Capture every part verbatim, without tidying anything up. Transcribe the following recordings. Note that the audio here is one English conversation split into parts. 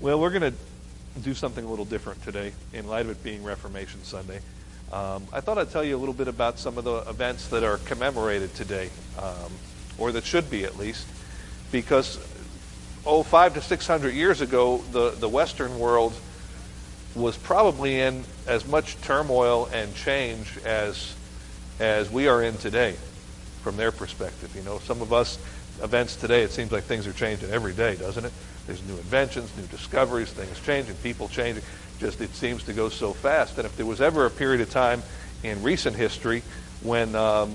Well, we're going to do something a little different today in light of it being Reformation Sunday. Um, I thought I'd tell you a little bit about some of the events that are commemorated today, um, or that should be at least, because oh, five to six hundred years ago, the, the Western world was probably in as much turmoil and change as as we are in today, from their perspective. You know, some of us events today, it seems like things are changing every day, doesn't it? There's new inventions, new discoveries, things changing, people changing. Just it seems to go so fast. And if there was ever a period of time in recent history when um,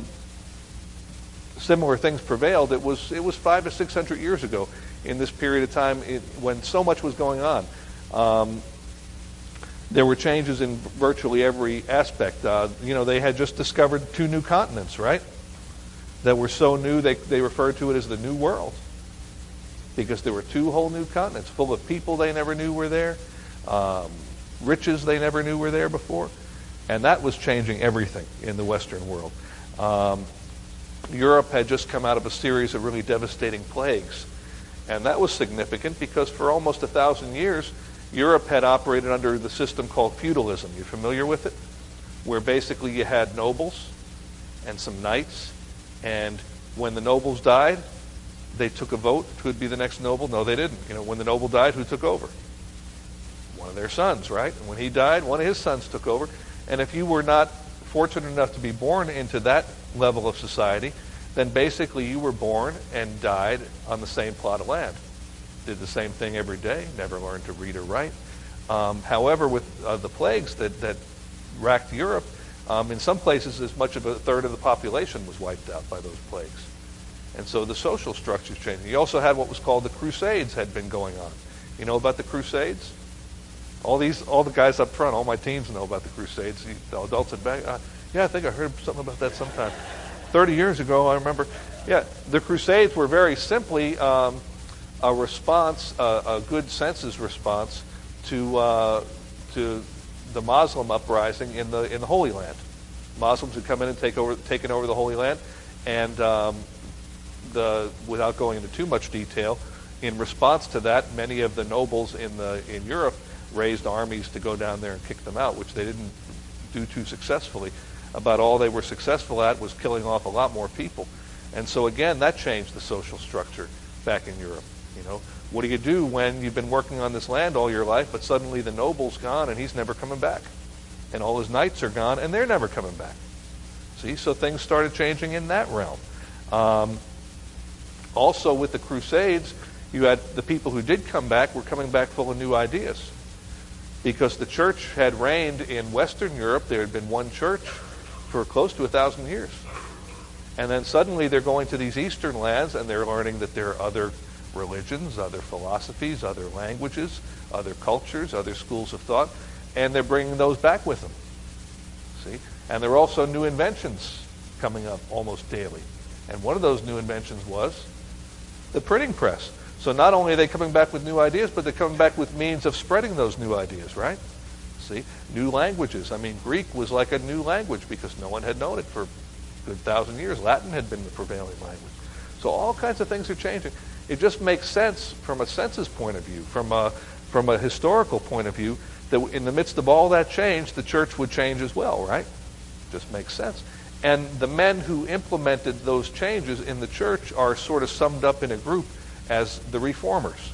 similar things prevailed, it was it was five to six hundred years ago. In this period of time, it, when so much was going on, um, there were changes in virtually every aspect. Uh, you know, they had just discovered two new continents, right? That were so new they they referred to it as the New World, because there were two whole new continents full of people they never knew were there, um, riches they never knew were there before, and that was changing everything in the Western world. Um, Europe had just come out of a series of really devastating plagues, and that was significant because for almost a thousand years, Europe had operated under the system called feudalism. You familiar with it? Where basically you had nobles and some knights, and when the nobles died, they took a vote who would be the next noble. No, they didn't. You know, when the noble died, who took over? One of their sons, right? And when he died, one of his sons took over. And if you were not fortunate enough to be born into that level of society, then basically you were born and died on the same plot of land. Did the same thing every day, never learned to read or write. Um, however, with uh, the plagues that, that racked Europe, um, in some places as much of a third of the population was wiped out by those plagues. And so the social structures changed. You also had what was called the Crusades had been going on. You know about the Crusades? All these, all the guys up front, all my teams know about the Crusades. The adults at back, uh, yeah, I think I heard something about that sometime. Thirty years ago, I remember. Yeah, the Crusades were very simply um, a response, uh, a good census response to uh, to the Muslim uprising in the in the Holy Land. Muslims had come in and take over, taken over the Holy Land, and um, the without going into too much detail, in response to that, many of the nobles in the in Europe raised armies to go down there and kick them out, which they didn't do too successfully. About all they were successful at was killing off a lot more people. And so again, that changed the social structure back in Europe. You know, what do you do when you've been working on this land all your life, but suddenly the noble's gone and he's never coming back? And all his knights are gone and they're never coming back. See, so things started changing in that realm. Um, also with the Crusades, you had the people who did come back were coming back full of new ideas. Because the church had reigned in Western Europe, there had been one church for close to a thousand years. And then suddenly they're going to these eastern lands and they're learning that there are other religions, other philosophies, other languages, other cultures, other schools of thought, and they're bringing those back with them. See? And there are also new inventions coming up almost daily. And one of those new inventions was the printing press. So not only are they coming back with new ideas, but they're coming back with means of spreading those new ideas, right? See? New languages. I mean, Greek was like a new language because no one had known it for a good thousand years. Latin had been the prevailing language. So all kinds of things are changing. It just makes sense from a census point of view, from a, from a historical point of view, that in the midst of all that change, the church would change as well, right? Just makes sense. And the men who implemented those changes in the church are sort of summed up in a group as the Reformers.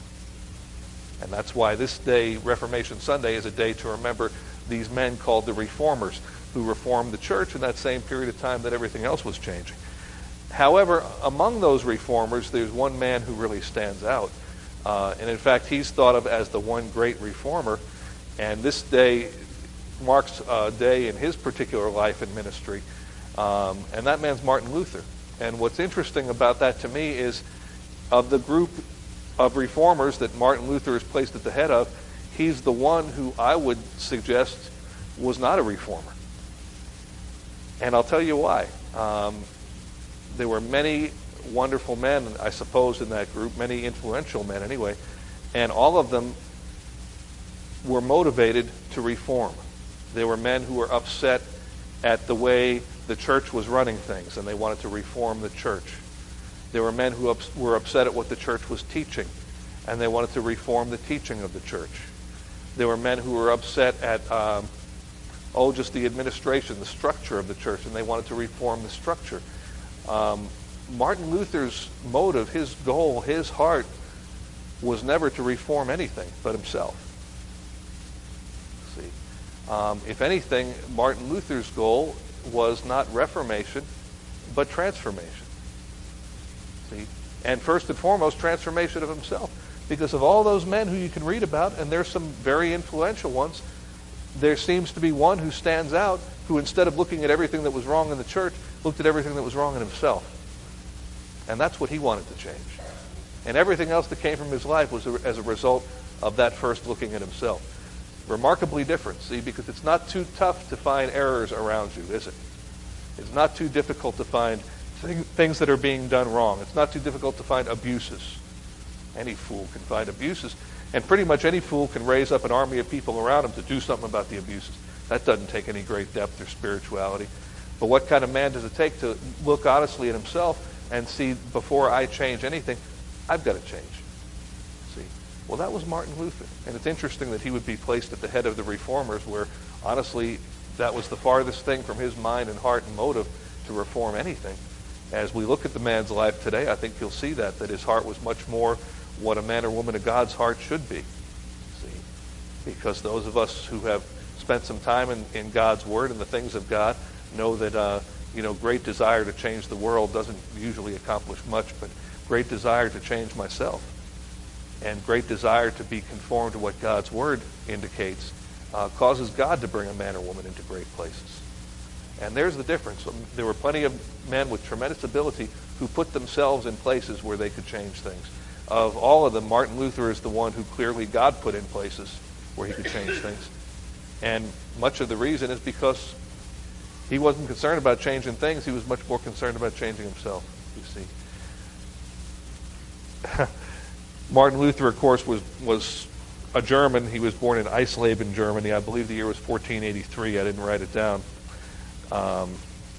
And that's why this day, Reformation Sunday, is a day to remember these men called the Reformers, who reformed the church in that same period of time that everything else was changing. However, among those reformers, there's one man who really stands out. Uh, and in fact, he's thought of as the one great reformer. And this day marks a day in his particular life and ministry. Um, and that man's Martin Luther. And what's interesting about that to me is, of the group of reformers that Martin Luther is placed at the head of, he's the one who I would suggest was not a reformer. And I'll tell you why. Um, there were many wonderful men, I suppose, in that group, many influential men anyway, and all of them were motivated to reform. There were men who were upset at the way the church was running things, and they wanted to reform the church. There were men who ups- were upset at what the church was teaching, and they wanted to reform the teaching of the church. There were men who were upset at, um, oh, just the administration, the structure of the church, and they wanted to reform the structure. Um, Martin Luther's motive, his goal, his heart, was never to reform anything but himself. See, um, if anything, Martin Luther's goal was not reformation, but transformation. See, and first and foremost, transformation of himself. Because of all those men who you can read about, and there's some very influential ones, there seems to be one who stands out, who instead of looking at everything that was wrong in the church, looked at everything that was wrong in himself. And that's what he wanted to change. And everything else that came from his life was a, as a result of that first looking at himself. Remarkably different, see, because it's not too tough to find errors around you, is it? It's not too difficult to find thing, things that are being done wrong. It's not too difficult to find abuses. Any fool can find abuses, and pretty much any fool can raise up an army of people around him to do something about the abuses. That doesn't take any great depth or spirituality. But what kind of man does it take to look honestly at himself and see, before I change anything, I've got to change? See? Well, that was Martin Luther. And it's interesting that he would be placed at the head of the Reformers, where, honestly, that was the farthest thing from his mind and heart and motive to reform anything. As we look at the man's life today, I think you'll see that, that his heart was much more what a man or woman of God's heart should be. See? Because those of us who have spent some time in, in God's Word and the things of God know that uh, you know, great desire to change the world doesn't usually accomplish much, but great desire to change myself and great desire to be conformed to what God's Word indicates uh, causes God to bring a man or woman into great places. And there's the difference. There were plenty of men with tremendous ability who put themselves in places where they could change things. Of all of them, Martin Luther is the one who clearly God put in places where he could change things. And much of the reason is because he wasn't concerned about changing things. He was much more concerned about changing himself, you see. Martin Luther, of course, was, was a German. He was born in Eisleben, Germany. I believe the year was fourteen eighty-three. I didn't write it down. Um,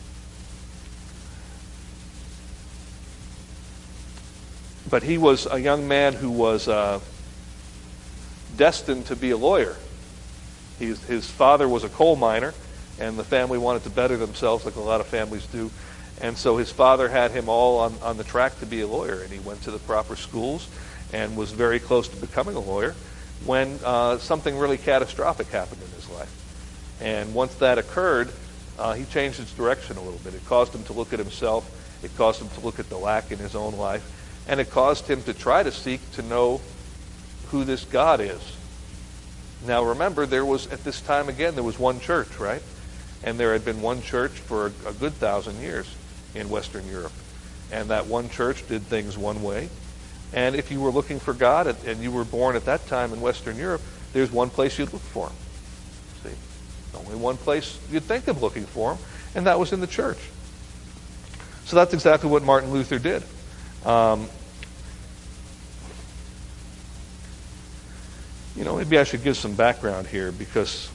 but he was a young man who was uh, destined to be a lawyer. He, his father was a coal miner, and the family wanted to better themselves like a lot of families do. And so his father had him all on, on the track to be a lawyer, and he went to the proper schools and was very close to becoming a lawyer when uh, something really catastrophic happened in his life. And once that occurred, uh, he changed his direction a little bit. It caused him to look at himself. It caused him to look at the lack in his own life. And it caused him to try to seek to know who this God is. Now remember, there was, at this time again, there was one church, right? And there had been one church for a, a good thousand years in Western Europe. And that one church did things one way. And if you were looking for God and, and you were born at that time in Western Europe, there's one place you'd look for him. See? Only one place you'd think of looking for him, and that was in the church. So that's exactly what Martin Luther did. Um, you know, maybe I should give some background here, because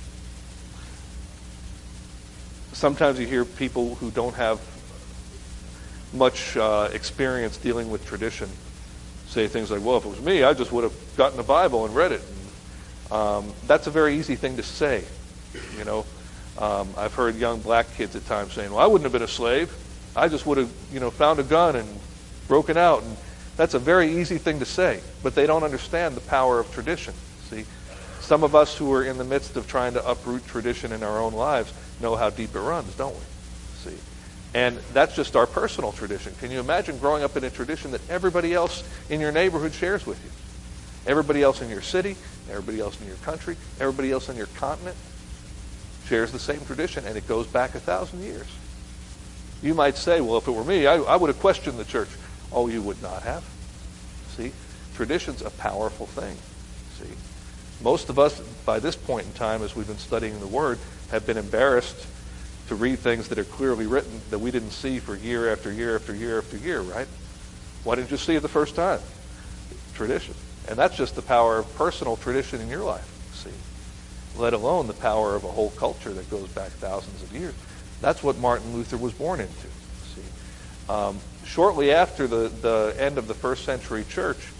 sometimes you hear people who don't have much uh, experience dealing with tradition say things like, well, if it was me, I just would have gotten the Bible and read it. And, um, that's a very easy thing to say. You know, um, I've heard young black kids at times saying, well, I wouldn't have been a slave. I just would have, you know, found a gun and broken out. And that's a very easy thing to say, but they don't understand the power of tradition. See, some of us who are in the midst of trying to uproot tradition in our own lives know how deep it runs, don't we? See, and that's just our personal tradition. Can you imagine growing up in a tradition that everybody else in your neighborhood shares with you? Everybody else in your city, everybody else in your country, everybody else on your continent shares the same tradition, and it goes back a thousand years. You might say, well, if it were me, I, I would have questioned the church. Oh, you would not have. See, tradition's a powerful thing. See, most of us, by this point in time, as we've been studying the Word, have been embarrassed to read things that are clearly written that we didn't see for year after year after year after year, right? Why didn't you see it the first time? Tradition. And that's just the power of personal tradition in your life, see? Let alone the power of a whole culture that goes back thousands of years. That's what Martin Luther was born into, see? Um, shortly after the, the end of the first century church,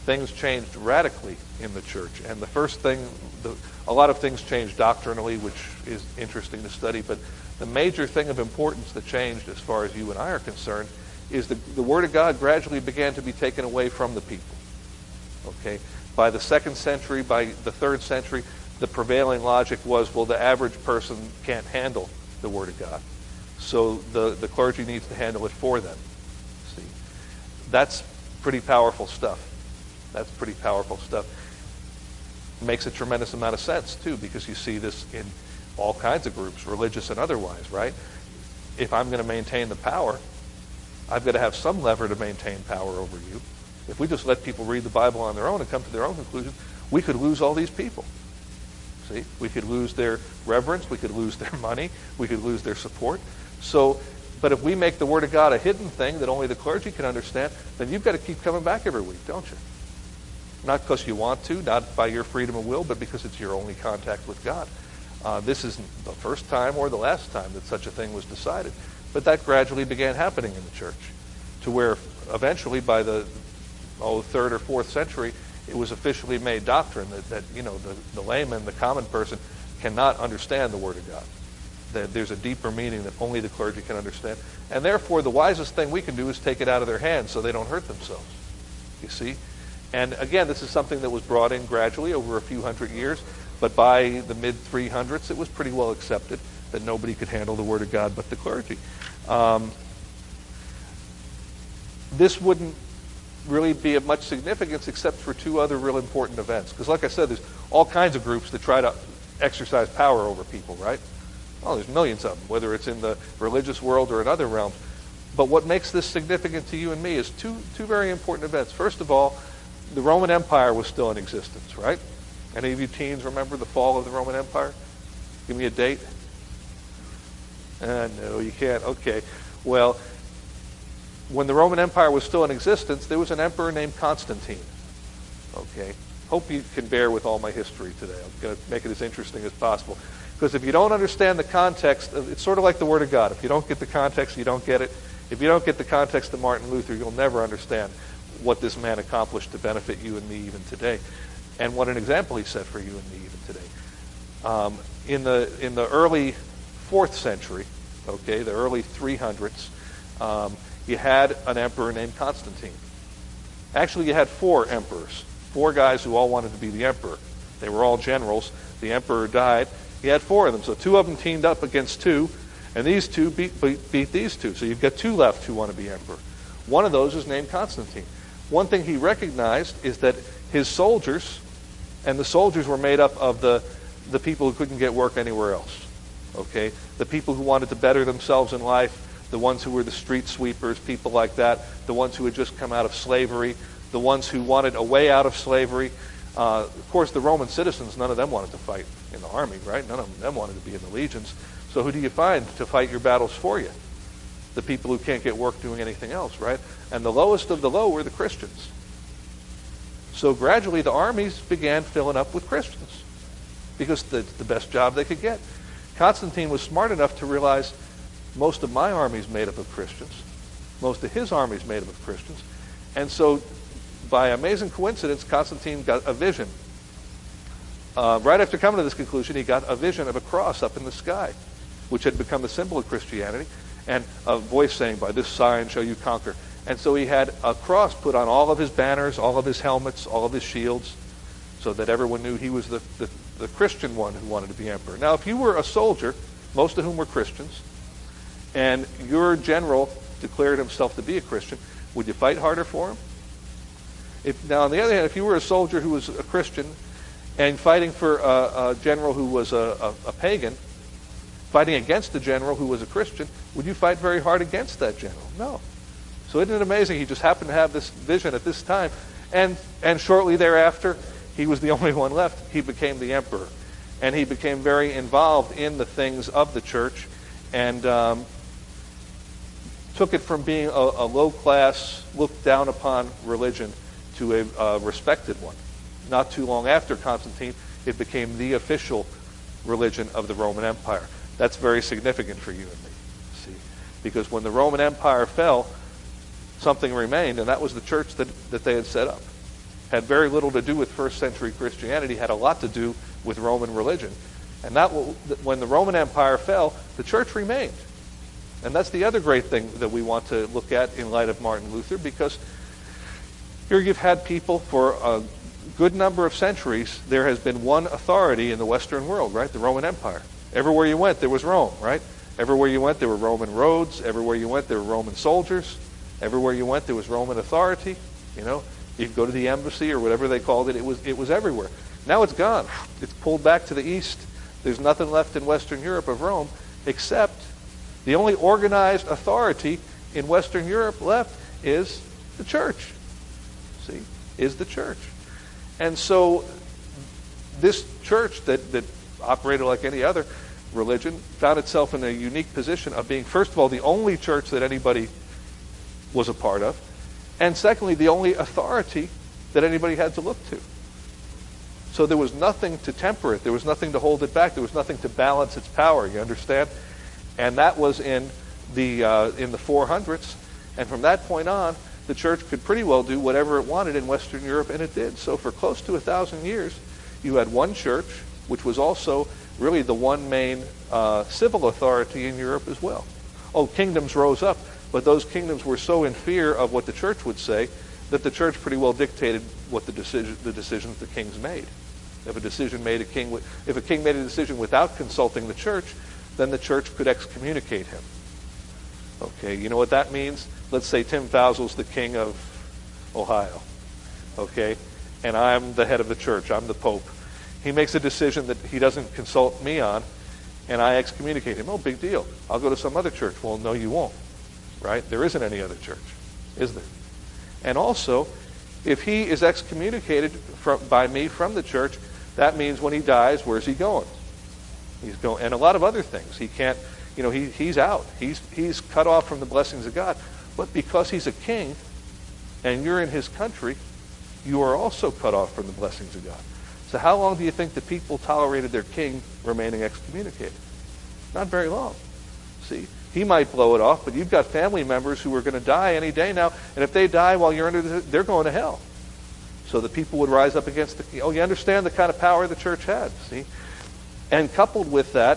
things changed radically in the church. And the first thing, the, a lot of things changed doctrinally, which is interesting to study, but the major thing of importance that changed as far as you and I are concerned is the, the Word of God gradually began to be taken away from the people. Okay? By the second century, by the third century, the prevailing logic was, well, the average person can't handle the Word of God. So the, the clergy needs to handle it for them. See? That's pretty powerful stuff. That's pretty powerful stuff. Makes a tremendous amount of sense, too, because you see this in all kinds of groups, religious and otherwise, right? If I'm going to maintain the power, I've got to have some lever to maintain power over you. If we just let people read the Bible on their own and come to their own conclusions, we could lose all these people. See? We could lose their reverence. We could lose their money. We could lose their support. So, but if we make the Word of God a hidden thing that only the clergy can understand, then you've got to keep coming back every week, don't you? Not because you want to, not by your freedom of will, but because it's your only contact with God. Uh, this isn't the first time or the last time that such a thing was decided. But that gradually began happening in the church, to where eventually by the oh, third or fourth century, it was officially made doctrine that, that you know, the, the layman, the common person, cannot understand the Word of God. That there's a deeper meaning that only the clergy can understand. And therefore, the wisest thing we can do is take it out of their hands so they don't hurt themselves. You see? And again, this is something that was brought in gradually over a few hundred years, but by the mid three hundreds, it was pretty well accepted that nobody could handle the Word of God but the clergy. Um, this wouldn't really be of much significance except for two other real important events. Because like I said, there's all kinds of groups that try to exercise power over people, right? Oh, there's millions of them, whether it's in the religious world or in other realms. But what makes this significant to you and me is two two very important events. First of all, the Roman Empire was still in existence, right? Any of you teens remember the fall of the Roman Empire? Give me a date. Uh, no, you can't. Okay. Well, when the Roman Empire was still in existence, there was an emperor named Constantine. Okay. Hope you can bear with all my history today. I'm going to make it as interesting as possible. Because if you don't understand the context, it's sort of like the Word of God. If you don't get the context, you don't get it. If you don't get the context of Martin Luther, you'll never understand what this man accomplished to benefit you and me even today, and what an example he set for you and me even today. Um, in the in the early fourth century, okay, the early three hundreds, um, you had an emperor named Constantine. Actually, you had four emperors, four guys who all wanted to be the emperor. They were all generals. The emperor died. He had four of them, so two of them teamed up against two, and these two beat, beat, beat these two. So you've got two left who want to be emperor. One of those is named Constantine. One thing he recognized is that his soldiers, and the soldiers were made up of the, the people who couldn't get work anywhere else. Okay? The people who wanted to better themselves in life, the ones who were the street sweepers, people like that, the ones who had just come out of slavery, the ones who wanted a way out of slavery. Uh, of course, the Roman citizens, none of them wanted to fight in the army, right? None of them wanted to be in the legions. So who do you find to fight your battles for you? The people who can't get work doing anything else, right? And the lowest of the low were the Christians. So gradually the armies began filling up with Christians because it's the best job they could get. Constantine was smart enough to realize most of my army is made up of Christians. Most of his army is made up of Christians. And so by amazing coincidence, Constantine got a vision. Uh, right after coming to this conclusion, he got a vision of a cross up in the sky, which had become the symbol of Christianity, and a voice saying, "By this sign shall you conquer." And so he had a cross put on all of his banners, all of his helmets, all of his shields, so that everyone knew he was the, the, the Christian one who wanted to be emperor. Now, if you were a soldier, most of whom were Christians, and your general declared himself to be a Christian, would you fight harder for him? If, now, on the other hand, if you were a soldier who was a Christian and fighting for a, a general who was a, a, a pagan, fighting against a general who was a Christian, would you fight very hard against that general? No. So isn't it amazing? He just happened to have this vision at this time. And, and shortly thereafter, he was the only one left. He became the emperor. And he became very involved in the things of the church and um, took it from being a, a low-class, looked down upon religion to a, a respected one. Not too long after Constantine, it became the official religion of the Roman Empire. That's very significant for you and me, see? Because when the Roman Empire fell, something remained, and that was the church that, that they had set up. had very little to do with first century Christianity, had a lot to do with Roman religion. And that when the Roman Empire fell, the church remained. And that's the other great thing that we want to look at in light of Martin Luther, because here you've had people for a good number of centuries. There has been one authority in the Western world, right? The Roman Empire. Everywhere you went, there was Rome, right? Everywhere you went, there were Roman roads. Everywhere you went, there were Roman soldiers. Everywhere you went, there was Roman authority. You know, you could go to the embassy or whatever they called it. It was it was everywhere. Now it's gone. It's pulled back to the east. There's nothing left in Western Europe of Rome, except the only organized authority in Western Europe left is the church. See, is the church. And so this church that, that operated like any other religion found itself in a unique position of being, first of all, the only church that anybody was a part of, and secondly, the only authority that anybody had to look to. So there was nothing to temper it. There was nothing to hold it back. There was nothing to balance its power, you understand? And that was in the uh, in the four hundreds. And from that point on, the church could pretty well do whatever it wanted in Western Europe, and it did. So for close to a thousand years, you had one church, which was also really the one main uh, civil authority in Europe as well. Oh, kingdoms rose up, but those kingdoms were so in fear of what the church would say that the church pretty well dictated what the decision, the decisions the kings made. If a decision made a king, if a king made a decision without consulting the church, then the church could excommunicate him. Okay, you know what that means? Let's say Tim Fausel's the king of Ohio. Okay, and I'm the head of the church. I'm the pope. He makes a decision that he doesn't consult me on, and I excommunicate him. Oh, big deal. I'll go to some other church. Well, no, you won't. Right? There isn't any other church, is there? And also, if he is excommunicated from, by me from the church, that means when he dies, where's he going? He's going, and a lot of other things. He can't, you know, he, he's out. He's he's cut off from the blessings of God. But because he's a king, and you're in his country, you are also cut off from the blessings of God. So how long do you think the people tolerated their king remaining excommunicated? Not very long. See? He might blow it off, but you've got family members who are going to die any day now, and if they die while you're under the, they're going to hell. So the people would rise up against the king. Oh, you understand the kind of power the church had, see? And coupled with that,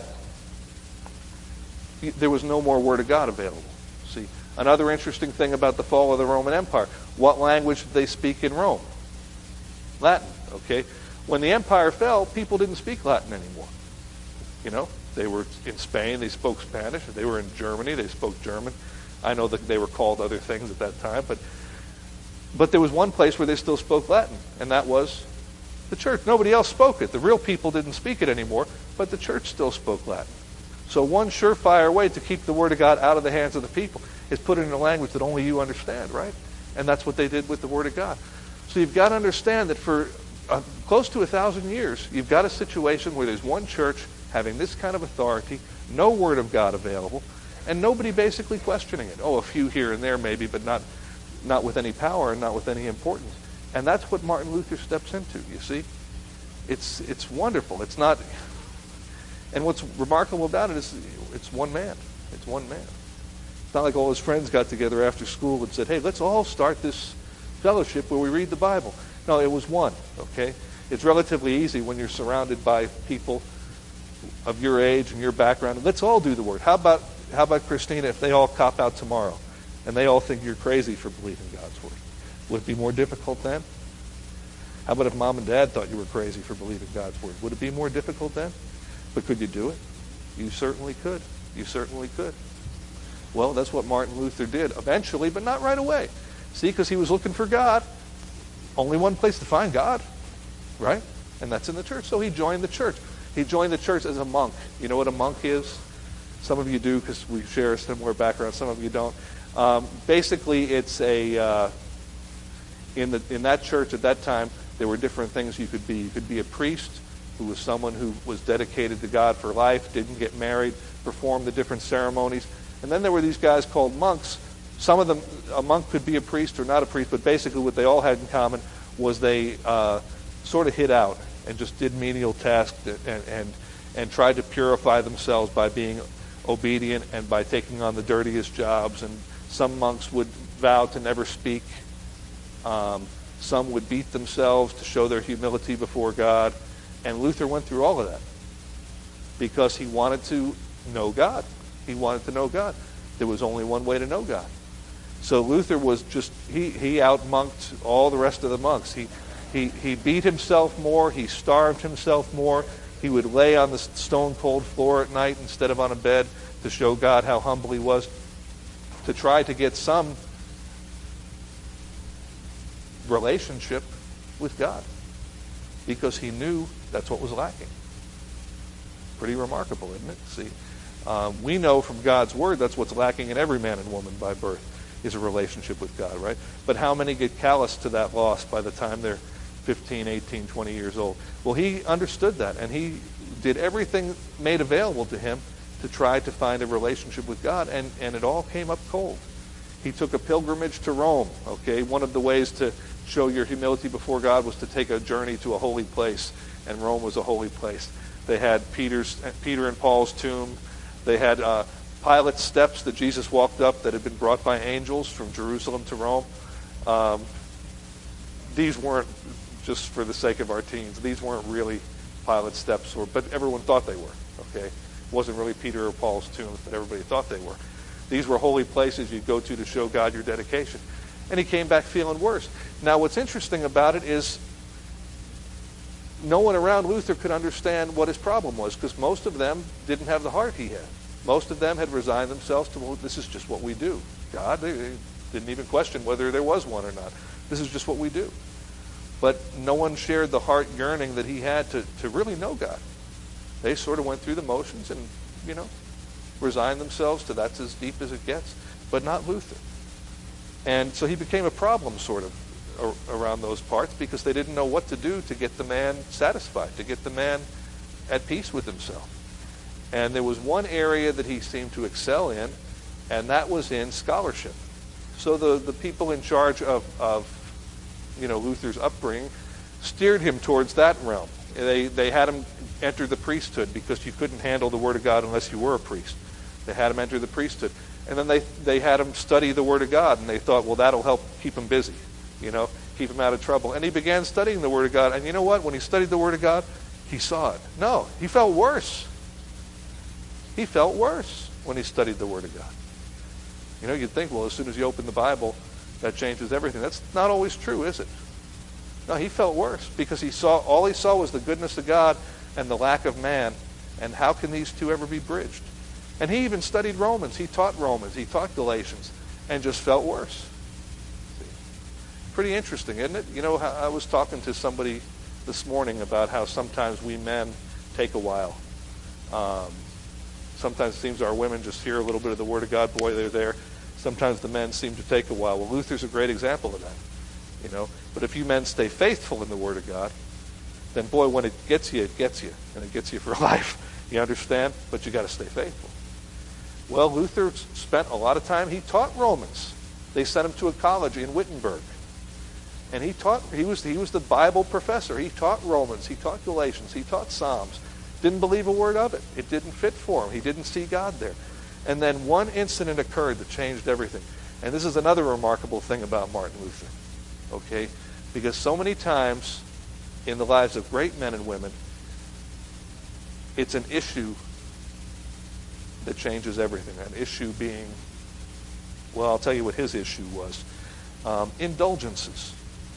there was no more Word of God available, see? Another interesting thing about the fall of the Roman Empire, what language did they speak in Rome? Latin, okay? When the empire fell, people didn't speak Latin anymore, you know? They were in Spain, they spoke Spanish. They were in Germany, they spoke German. I know that they were called other things at that time, but but there was one place where they still spoke Latin, and that was the church. Nobody else spoke it. The real people didn't speak it anymore, but the church still spoke Latin. So one surefire way to keep the Word of God out of the hands of the people is put it in a language that only you understand, right? And that's what they did with the Word of God. So you've got to understand that for uh, close to a thousand years, you've got a situation where there's one church having this kind of authority, no Word of God available, and nobody basically questioning it. Oh, a few here and there maybe, but not not with any power and not with any importance. And that's what Martin Luther steps into, you see? It's it's wonderful. It's not... And what's remarkable about it is it's one man. It's one man. It's not like all his friends got together after school and said, hey, let's all start this fellowship where we read the Bible. No, it was one, okay? It's relatively easy when you're surrounded by people of your age and your background. Let's all do the Word. How about how about Christina if they all cop out tomorrow and they all think you're crazy for believing God's Word? Would it be more difficult then? How about if Mom and Dad thought you were crazy for believing God's Word? Would it be more difficult then? But could you do it? You certainly could. You certainly could. Well, that's what Martin Luther did eventually, but not right away. See, because he was looking for God. Only one place to find God, right? And that's in the church. So he joined the church. He joined the church as a monk. You know what a monk is? Some of you do because we share a similar background. Some of you don't. Um, basically, it's a uh, in the in that church at that time there were different things you could be. You could be a priest, who was someone who was dedicated to God for life, didn't get married, performed the different ceremonies, and then there were these guys called monks. Some of them, a monk could be a priest or not a priest, but basically what they all had in common was they uh, sort of hid out and just did menial tasks and, and and tried to purify themselves by being obedient and by taking on the dirtiest jobs. And some monks would vow to never speak. Um, Some would beat themselves to show their humility before God. And Luther went through all of that because he wanted to know God. He wanted to know God. There was only one way to know God. So Luther was just, he, he out-monked all the rest of the monks. He, he, he beat himself more. He starved himself more. He would lay on the stone-cold floor at night instead of on a bed to show God how humble he was, to try to get some relationship with God, because he knew that's what was lacking. Pretty remarkable, isn't it? See, um, we know from God's word that's what's lacking in every man and woman by birth, is a relationship with God, right? But how many get callous to that loss by the time they're fifteen, eighteen, twenty years old? Well, he understood that, and he did everything made available to him to try to find a relationship with God, and, and it all came up cold. He took a pilgrimage to Rome, okay? One of the ways to show your humility before God was to take a journey to a holy place, and Rome was a holy place. They had Peter's, Peter and Paul's tomb. They had uh, Pilate's steps that Jesus walked up that had been brought by angels from Jerusalem to Rome. Um, these weren't, just for the sake of our teens, these weren't really Pilate's steps, or, but everyone thought they were, okay? It wasn't really Peter or Paul's tombs, but everybody thought they were. These were holy places you'd go to to show God your dedication. And he came back feeling worse. Now, what's interesting about it is no one around Luther could understand what his problem was, because most of them didn't have the heart he had. Most of them had resigned themselves to, well, this is just what we do. God, they, they didn't even question whether there was one or not. This is just what we do. But no one shared the heart yearning that he had to, to really know God. They sort of went through the motions and, you know, resigned themselves to that's as deep as it gets, but not Luther. And so he became a problem sort of around those parts, because they didn't know what to do to get the man satisfied, to get the man at peace with himself. And there was one area that he seemed to excel in, and that was in scholarship. So the, the people in charge of, of you know, Luther's upbringing steered him towards that realm. They, they had him enter the priesthood, because you couldn't handle the Word of God unless you were a priest. They had him enter the priesthood. And then they, they had him study the Word of God, and they thought, well, that'll help keep him busy, you know, keep him out of trouble. And he began studying the Word of God, and you know what? When he studied the Word of God, he saw it. No, he felt worse. He felt worse when he studied the Word of God. You know, you'd think, well, as soon as you open the Bible, that changes everything. That's not always true, is it? No, he felt worse, because he saw, all he saw was the goodness of God and the lack of man, and how can these two ever be bridged? And he even studied Romans. He taught Romans. He taught Galatians, and just felt worse. See? Pretty interesting, isn't it? You know, I was talking to somebody this morning about how sometimes we men take a while. Um, sometimes it seems our women just hear a little bit of the Word of God, boy, they're there. Sometimes the men seem to take a while. Well, Luther's a great example of that. You know, but if you men stay faithful in the Word of God, then boy, when it gets you, it gets you, and it gets you for life. You understand? But you got to stay faithful. Well, Luther spent a lot of time. He taught Romans. They sent him to a college in Wittenberg, and he taught. He was he was the Bible professor. He taught Romans. He taught Galatians. He taught Psalms. Didn't believe a word of it. It didn't fit for him. He didn't see God there. And then one incident occurred that changed everything. And this is another remarkable thing about Martin Luther. Okay, because so many times in the lives of great men and women, it's an issue that changes everything. An issue being, well, I'll tell you what his issue was. Um, indulgences.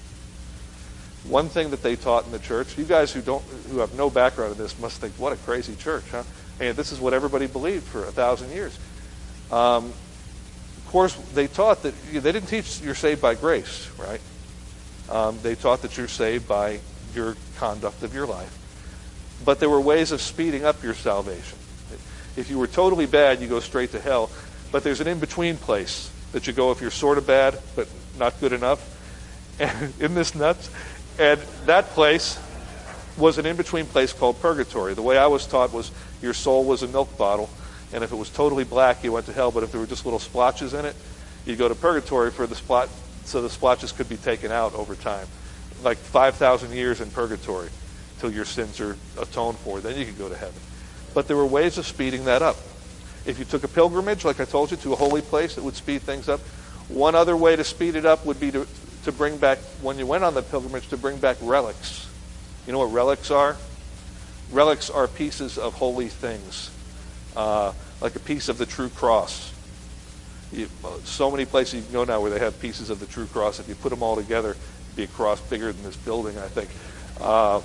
One thing that they taught in the church, you guys who don't, who have no background in this must think, what a crazy church, huh? And this is what everybody believed for a thousand years. Um, of course, they taught that, they didn't teach you're saved by grace, right? Um, they taught that you're saved by your conduct of your life. But there were ways of speeding up your salvation. If you were totally bad, you go straight to hell. But there's an in-between place that you go if you're sort of bad, but not good enough. And isn't this nuts? And that place was an in-between place called purgatory. The way I was taught was your soul was a milk bottle, and if it was totally black, you went to hell. But if there were just little splotches in it, you'd go to purgatory for the splot, so the splotches could be taken out over time. Like five thousand years in purgatory till your sins are atoned for. Then you could go to heaven. But there were ways of speeding that up. If you took a pilgrimage, like I told you, to a holy place, it would speed things up. One other way to speed it up would be to, to bring back, when you went on the pilgrimage, to bring back relics. You know what relics are? Relics are pieces of holy things, uh, like a piece of the true cross. You, so many places you can go now where they have pieces of the true cross. If you put them all together, it'd be a cross bigger than this building, I think. Uh,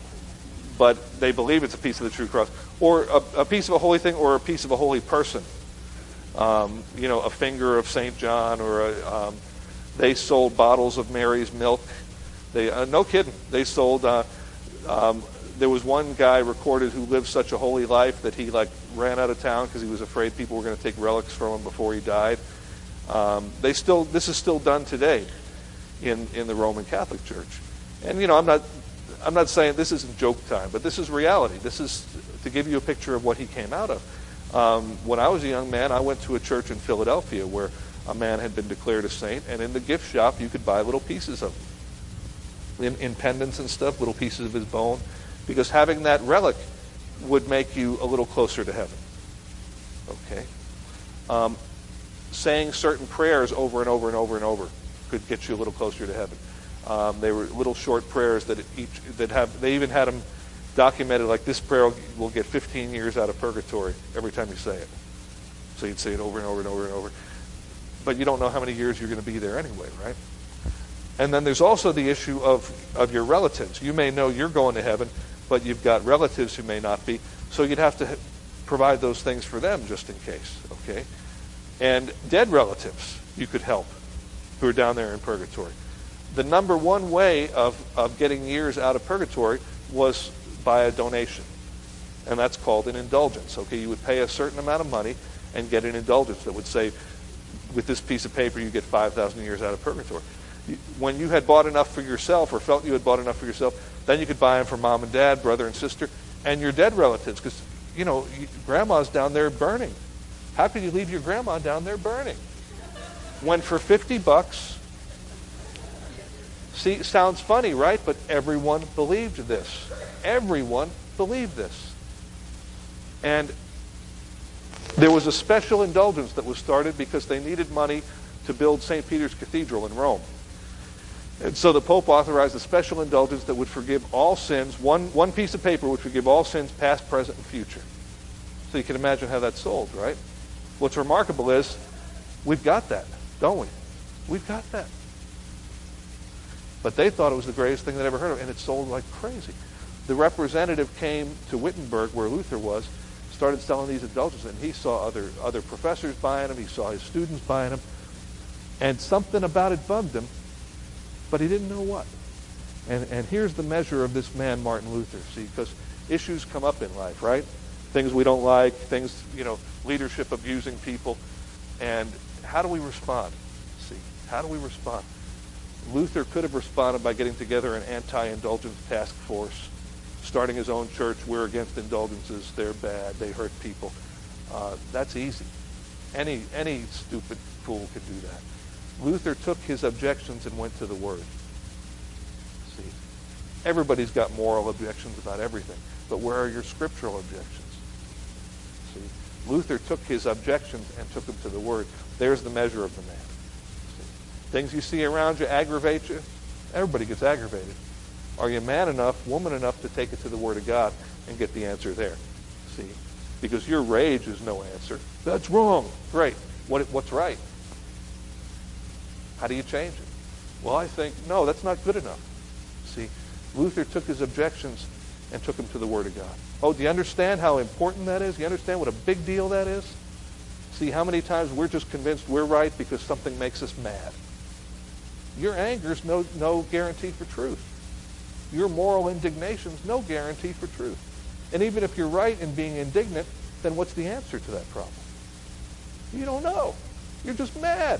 but they believe it's a piece of the true cross. Or a, a piece of a holy thing, or a piece of a holy person. Um, you know, a finger of Saint John, or a, um, they sold bottles of Mary's milk. They uh, no kidding. They sold. Uh, um, there was one guy recorded who lived such a holy life that he like ran out of town because he was afraid people were going to take relics from him before he died. Um, they still. This is still done today in in the Roman Catholic Church. And you know, I'm not. I'm not saying this isn't joke time, but this is reality. This is to give you a picture of what he came out of. Um, when I was a young man, I went to a church in Philadelphia where a man had been declared a saint, and in the gift shop you could buy little pieces of him, in, in pendants and stuff, little pieces of his bone, because having that relic would make you a little closer to heaven. Okay? Um, saying certain prayers over and over and over and over could get you a little closer to heaven. Um, they were little short prayers that each that have. They even had them documented, like this prayer will, will get fifteen years out of purgatory every time you say it. So you'd say it over and over and over and over. But you don't know how many years you're going to be there anyway, right? And then there's also the issue of, of your relatives. You may know you're going to heaven, but you've got relatives who may not be. So you'd have to provide those things for them just in case, okay? And dead relatives you could help who are down there in purgatory. The number one way of, of getting years out of purgatory was by a donation. And that's called an indulgence. Okay, you would pay a certain amount of money and get an indulgence that would say, with this piece of paper, you get five thousand years out of purgatory. When you had bought enough for yourself, or felt you had bought enough for yourself, then you could buy them for mom and dad, brother and sister, and your dead relatives. Because, you know, grandma's down there burning. How could you leave your grandma down there burning? When for fifty bucks, see, sounds funny, right? But everyone believed this. Everyone believed this. And there was a special indulgence that was started because they needed money to build Saint Peter's Cathedral in Rome. And so the Pope authorized a special indulgence that would forgive all sins, one, one piece of paper would forgive all sins, past, present, and future. So you can imagine how that's sold, right? What's remarkable is we've got that, don't we? We've got that. But they thought it was the greatest thing they'd ever heard of, and it sold like crazy. The representative came to Wittenberg, where Luther was, started selling these indulgences, and he saw other other professors buying them, he saw his students buying them, and something about it bugged him, but he didn't know what. And and here's the measure of this man, Martin Luther, see, because issues come up in life, right? Things we don't like, things, you know, leadership abusing people, and how do we respond? See, how do we respond? Luther could have responded by getting together an anti-indulgence task force, starting his own church. We're against indulgences. They're bad. They hurt people. Uh, that's easy. Any any stupid fool could do that. Luther took his objections and went to the Word. See, everybody's got moral objections about everything, but where are your scriptural objections? See, Luther took his objections and took them to the Word. There's the measure of the man. Things you see around you aggravate you. Everybody gets aggravated. Are you man enough, woman enough to take it to the Word of God and get the answer there? See? Because your rage is no answer. That's wrong. Great. What, what's right? How do you change it? Well, I think, no, that's not good enough. See? Luther took his objections and took them to the Word of God. Oh, do you understand how important that is? Do you understand what a big deal that is? See how many times we're just convinced we're right because something makes us mad. Your anger is no, no guarantee for truth. Your moral indignation is no guarantee for truth. And even if you're right in being indignant, then what's the answer to that problem? You don't know. You're just mad.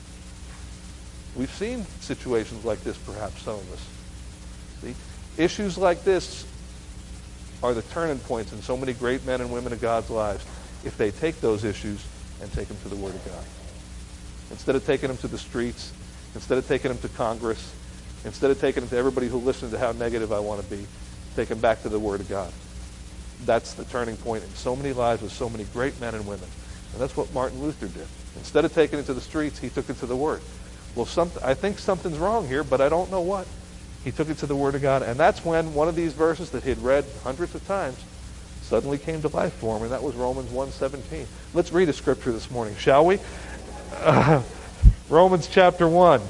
We've seen situations like this, perhaps, some of us. See? Issues like this are the turning points in so many great men and women of God's lives if they take those issues and take them to the Word of God. Instead of taking them to the streets, instead of taking them to Congress, instead of taking them to everybody who listens to how negative I want to be, take them back to the Word of God. That's the turning point in so many lives with so many great men and women. And that's what Martin Luther did. Instead of taking it to the streets, he took it to the Word. well, some, I think something's wrong here, but I don't know what. He took it to the Word of God, and that's when one of these verses that he'd read hundreds of times suddenly came to life for him, and that was Romans one seventeen. Let's read a scripture this morning, shall we? Uh, Romans chapter one.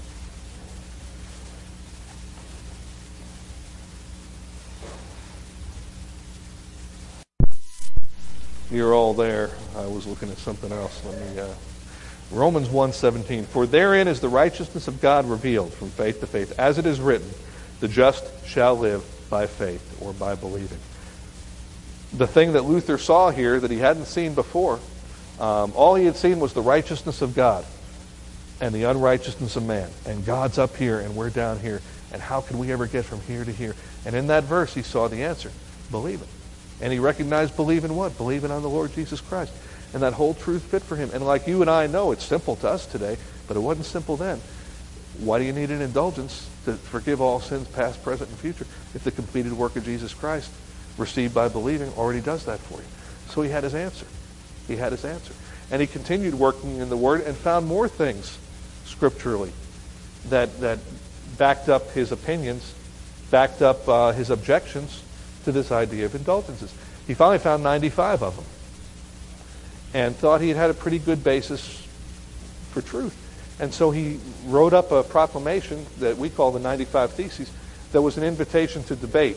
You're all there. I was looking at something else. Let me... Uh, Romans one seventeen. For therein is the righteousness of God revealed from faith to faith, as it is written, the just shall live by faith, or by believing. The thing that Luther saw here that he hadn't seen before, um, all he had seen was the righteousness of God and the unrighteousness of man. And God's up here and we're down here. And how can we ever get from here to here? And in that verse he saw the answer. Believe it. And he recognized believe in what? Believing on the Lord Jesus Christ. And that whole truth fit for him. And like you and I know, it's simple to us today, but it wasn't simple then. Why do you need an indulgence to forgive all sins past, present, and future if the completed work of Jesus Christ, received by believing, already does that for you? So he had his answer. He had his answer. And he continued working in the Word and found more things scripturally that, that backed up his opinions, backed up uh, his objections to this idea of indulgences. He finally found ninety-five of them and thought he had had a pretty good basis for truth. And so he wrote up a proclamation that we call the ninety-five Theses that was an invitation to debate.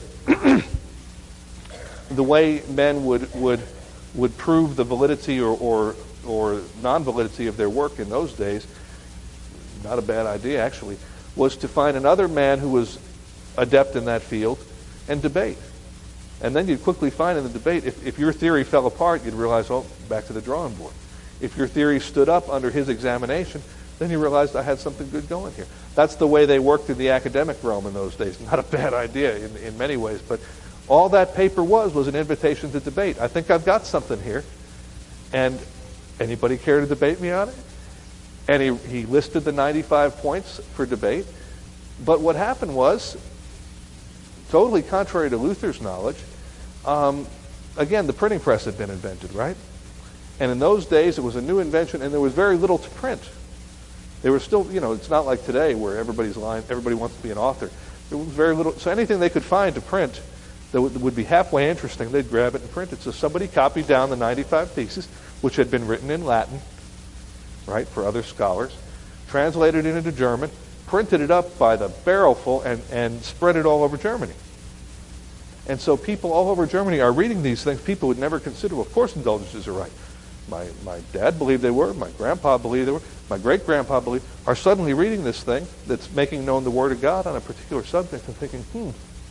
The way men would would would prove the validity or, or, or non-validity of their work in those days, not a bad idea actually, was to find another man who was adept in that field and debate. And then you'd quickly find in the debate, if, if your theory fell apart, you'd realize, oh, back to the drawing board. If your theory stood up under his examination, then you realized I had something good going here. That's the way they worked in the academic realm in those days. Not a bad idea in, in many ways, but all that paper was was an invitation to debate. I think I've got something here. And anybody care to debate me on it? And he, he listed the ninety-five points for debate. But what happened was, totally contrary to Luther's knowledge, um, again, the printing press had been invented, right? And in those days, it was a new invention, and there was very little to print. There was still, you know, it's not like today where everybody's line, everybody wants to be an author. There was very little, so anything they could find to print that would, would be halfway interesting, they'd grab it and print it. So somebody copied down the ninety-five Theses, which had been written in Latin, right, for other scholars, translated it into German, printed it up by the barrelful, and, and spread it all over Germany. And so people all over Germany are reading these things people would never consider. Well, of course indulgences are right. My, my dad believed they were. My grandpa believed they were. My great-grandpa believed, are suddenly reading this thing that's making known the Word of God on a particular subject and thinking, hmm.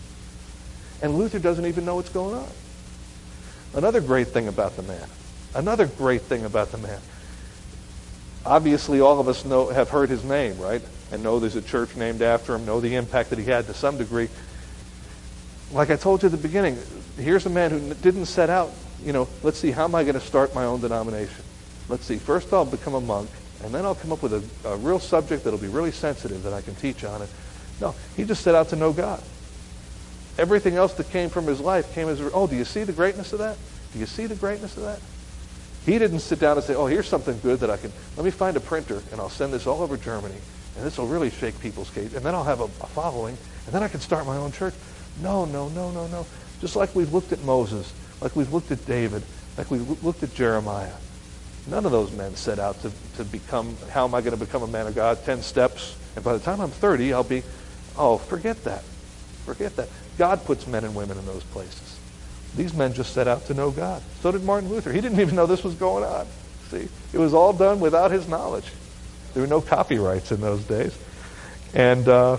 And Luther doesn't even know what's going on. Another great thing about the man. Another great thing about the man. Obviously, all of us know, have heard his name, right? And know there's a church named after him, know the impact that he had to some degree. Like I told you at the beginning, here's a man who didn't set out, you know, let's see, how am I going to start my own denomination? Let's see, first I'll become a monk, and then I'll come up with a, a real subject that'll be really sensitive that I can teach on it. No, he just set out to know God. Everything else that came from his life came as, oh, do you see the greatness of that? Do you see the greatness of that? He didn't sit down and say, oh, here's something good that I can, let me find a printer, and I'll send this all over Germany, and this will really shake people's cage, and then I'll have a, a following, and then I can start my own church. No, no, no, no, no. Just like we've looked at Moses, like we've looked at David, like we've looked at Jeremiah. None of those men set out to, to become, how am I going to become a man of God? Ten steps. And by the time I'm thirty, I'll be, oh, forget that. Forget that. God puts men and women in those places. These men just set out to know God. So did Martin Luther. He didn't even know this was going on. See, it was all done without his knowledge. There were no copyrights in those days. And, uh,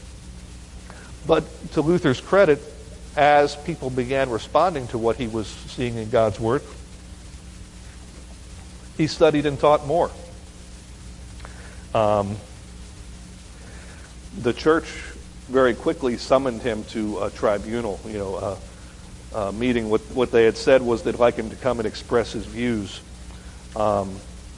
but to Luther's credit, as people began responding to what he was seeing in God's Word, he studied and taught more. Um, the church very quickly summoned him to a tribunal, you know, uh, uh, meeting. What, what they had said was they'd like him to come and express his views. Um,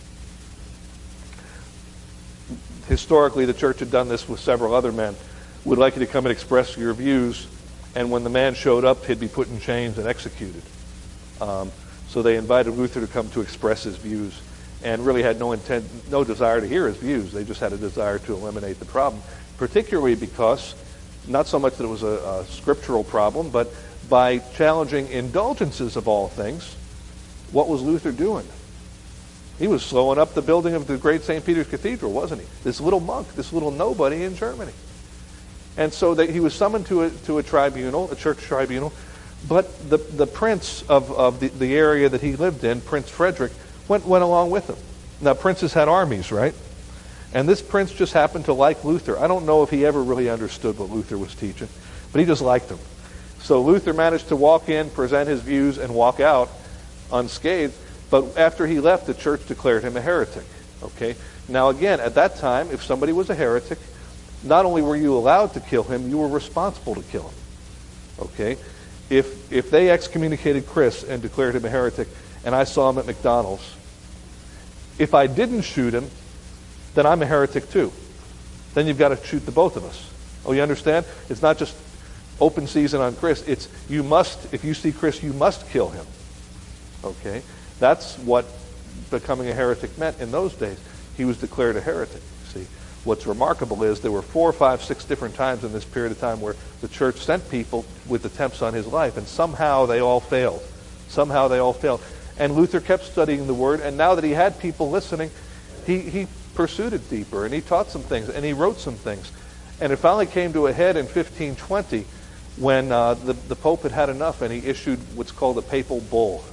historically, the church had done this with several other men. We'd like you to come and express your views, and when the man showed up, he'd be put in chains and executed. Um, so they invited Luther to come to express his views. and really had no intent, no desire to hear his views. They just had a desire to eliminate the problem, particularly because, not so much that it was a, a scriptural problem, but by challenging indulgences of all things, what was Luther doing? He was slowing up the building of the great Saint Peter's Cathedral, wasn't he? This little monk, this little nobody in Germany. And so that he was summoned to a, to a tribunal, a church tribunal, but the, the prince of, of the, the area that he lived in, Prince Frederick, went, went along with him. Now, princes had armies, right? And this prince just happened to like Luther. I don't know if he ever really understood what Luther was teaching, but he just liked him. So Luther managed to walk in, present his views, and walk out unscathed. But after he left, the church declared him a heretic. Okay? Now again, at that time, if somebody was a heretic, not only were you allowed to kill him, you were responsible to kill him. Okay? If if they excommunicated Chris and declared him a heretic, and I saw him at McDonald's, if I didn't shoot him, then I'm a heretic too. Then you've got to shoot the both of us. Oh, you understand? It's not just open season on Chris. It's you must, if you see Chris, you must kill him. Okay? That's what becoming a heretic meant in those days. He was declared a heretic. See, what's remarkable is there were four, five, six different times in this period of time where the church sent people with attempts on his life, and somehow they all failed. Somehow they all failed. And Luther kept studying the Word, and now that he had people listening, he, he pursued it deeper, and he taught some things, and he wrote some things. And it finally came to a head in fifteen twenty when uh, the, the Pope had had enough, and he issued what's called a papal bull.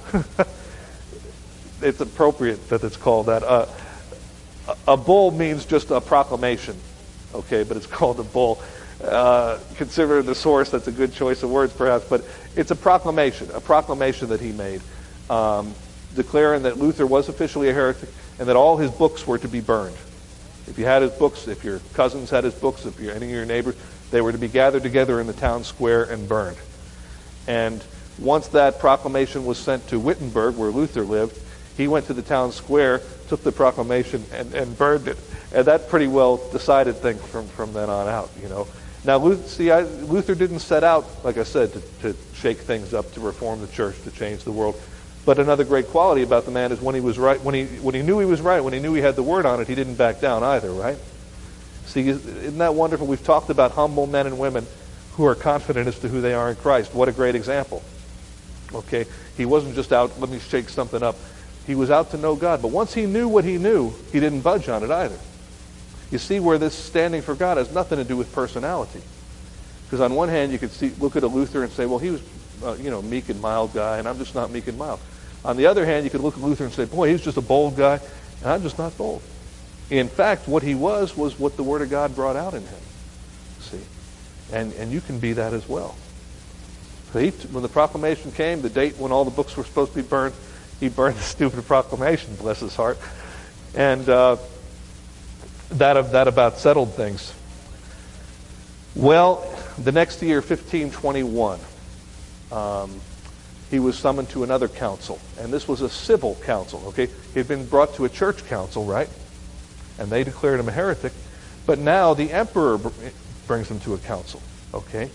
It's appropriate that it's called that. Uh, a bull means just a proclamation, okay, but it's called a bull. Uh, consider the source, that's a good choice of words perhaps, but it's a proclamation, a proclamation that he made, um, declaring that Luther was officially a heretic and that all his books were to be burned. If you had his books, if your cousins had his books, if you're any of your neighbors, they were to be gathered together in the town square and burned. And once that proclamation was sent to Wittenberg, where Luther lived, he went to the town square, took the proclamation, and, and burned it. And that pretty well decided things from, from then on out, you know. Now, Luther, see, I, Luther didn't set out, like I said, to, to shake things up, to reform the church, to change the world. But another great quality about the man is when he was right, when he when he knew he was right, when he knew he had the word on it, he didn't back down either, right? See, isn't that wonderful? We've talked about humble men and women who are confident as to who they are in Christ. What a great example. Okay, he wasn't just out, let me shake something up. He was out to know God. But once he knew what he knew, he didn't budge on it either. You see where this standing for God has nothing to do with personality. Because on one hand, you could see, look at a Luther and say, well, he was, uh, you know, meek and mild guy, and I'm just not meek and mild. On the other hand, you could look at Luther and say, boy, he's just a bold guy, and I'm just not bold. In fact, what he was was what the Word of God brought out in him. See? And and you can be that as well. So he, when the proclamation came, the date when all the books were supposed to be burned, he burned the stupid proclamation, bless his heart. And uh, that, that about settled things. Well, the next year, fifteen twenty-one, um, he was summoned to another council. And this was a civil council, okay? He had been brought to a church council, right? And they declared him a heretic. But now the emperor br- brings him to a council, okay?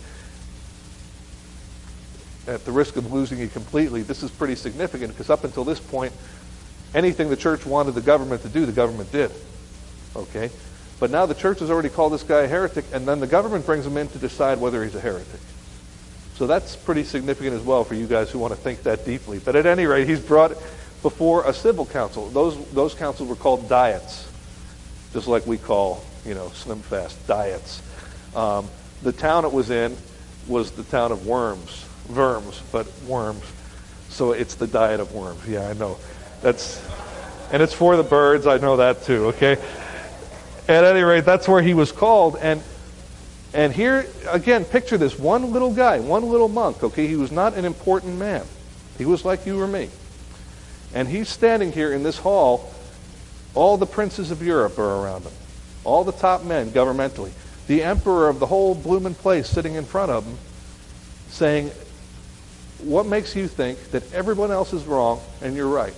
At the risk of losing you completely, this is pretty significant because up until this point, anything the church wanted the government to do, the government did. Okay? But now the church has already called this guy a heretic, and then the government brings him in to decide whether he's a heretic. So that's pretty significant as well for you guys who want to think that deeply. But at any rate, he's brought before a civil council. Those those councils were called diets, just like we call, you know, Slim Fast, diets. Um, the town it was in was the town of Worms. Worms, but worms. So it's the diet of worms. Yeah, I know. That's, and it's for the birds. I know that too. Okay. At any rate, that's where he was called. And and here again, picture this: one little guy, one little monk. Okay, he was not an important man. He was like you or me. And he's standing here in this hall. All the princes of Europe are around him. All the top men governmentally. The emperor of the whole bloomin' place sitting in front of him, saying, what makes you think that everyone else is wrong and you're right?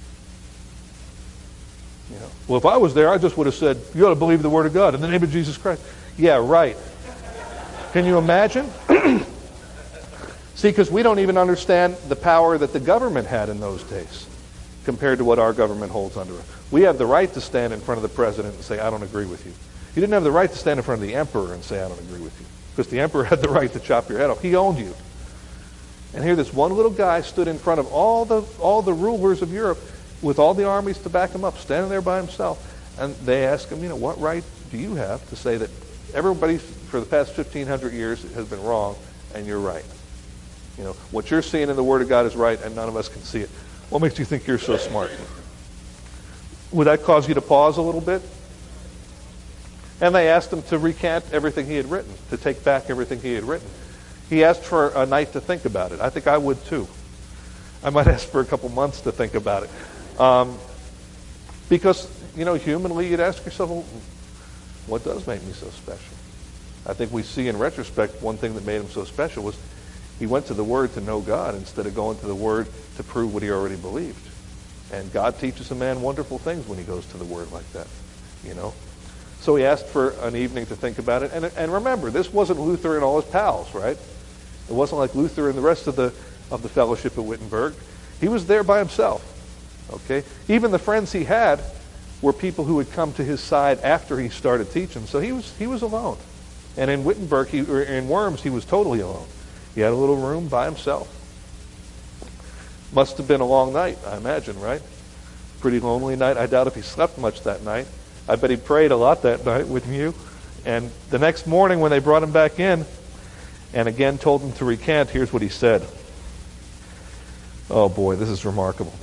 You know, well, if I was there, I just would have said, you ought to believe the Word of God in the name of Jesus Christ. Yeah, right. Can you imagine? See, because we don't even understand the power that the government had in those days. compared to what our government holds under us. We have the right to stand in front of the president and say, I don't agree with you. You didn't have the right to stand in front of the emperor and say, I don't agree with you. Because the emperor had the right to chop your head off. He owned you. And here this one little guy stood in front of all the all the rulers of Europe with all the armies to back him up, standing there by himself. And they asked him, you know, what right do you have to say that everybody for the past fifteen hundred years has been wrong and you're right? You know, what you're seeing in the Word of God is right and none of us can see it. What makes you think you're so smart? Would that cause you to pause a little bit? And they asked him to recant everything he had written, to take back everything he had written. He asked for a night to think about it. I think I would too. I might ask for a couple months to think about it. Um, because, you know, humanly you'd ask yourself, well, what does make me so special? I think we see in retrospect one thing that made him so special was he went to the Word to know God instead of going to the Word to prove what he already believed. And God teaches a man wonderful things when he goes to the Word like that, you know. So he asked for an evening to think about it. And, and remember, this wasn't Luther and all his pals, right? It wasn't like Luther and the rest of the of the fellowship at Wittenberg. He was there by himself, okay? Even the friends he had were people who had come to his side after he started teaching. So he was he was alone. And in Wittenberg, he, or in Worms, he was totally alone. He had a little room by himself. Must have been a long night, I imagine, right? Pretty lonely night. I doubt if he slept much that night. I bet he prayed a lot that night, wouldn't you? And the next morning when they brought him back in and again told him to recant, here's what he said. Oh boy, this is remarkable.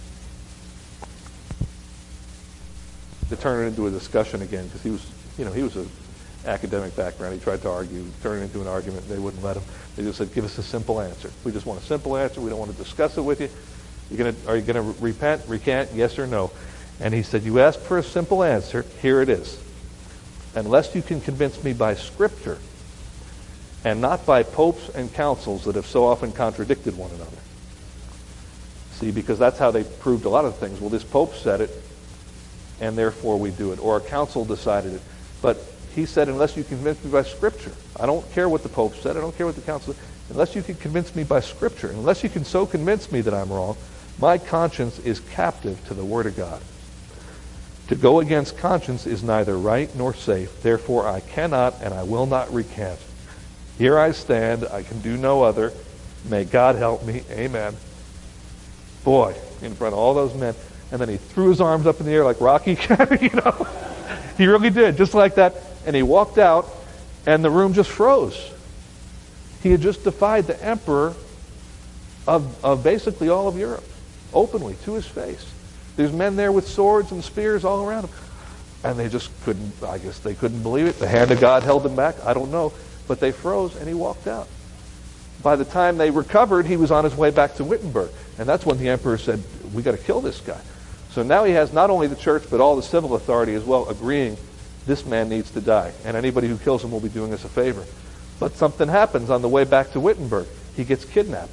To turn it into a discussion again, because he was, you know, he was an academic background. He tried to argue, turn it into an argument. They wouldn't let him. They just said, give us a simple answer. We just want a simple answer. We don't want to discuss it with you. You're gonna, are you going to repent, recant, yes or no? And he said, you asked for a simple answer. Here it is. Unless you can convince me by Scripture and not by popes and councils that have so often contradicted one another. See, because that's how they proved a lot of things. Well, this pope said it, and therefore we do it. Or a council decided it. But he said, unless you convince me by Scripture. I don't care what the pope said. I don't care what the council said. Unless you can convince me by Scripture. Unless you can so convince me that I'm wrong, my conscience is captive to the Word of God. To go against conscience is neither right nor safe. Therefore, I cannot and I will not recant. Here I stand. I can do no other. May God help me. Amen. Boy, in front of all those men. And then he threw his arms up in the air like Rocky. You know, he really did, just like that. And he walked out, and the room just froze. He had just defied the emperor of, of basically all of Europe, openly, to his face. There's men there with swords and spears all around him. And they just couldn't, I guess they couldn't believe it. The hand of God held them back. I don't know. But they froze, and he walked out. By the time they recovered, he was on his way back to Wittenberg. And that's when the emperor said, we got to kill this guy. So now he has not only the church, but all the civil authority as well, agreeing this man needs to die. And anybody who kills him will be doing us a favor. But something happens on the way back to Wittenberg. He gets kidnapped.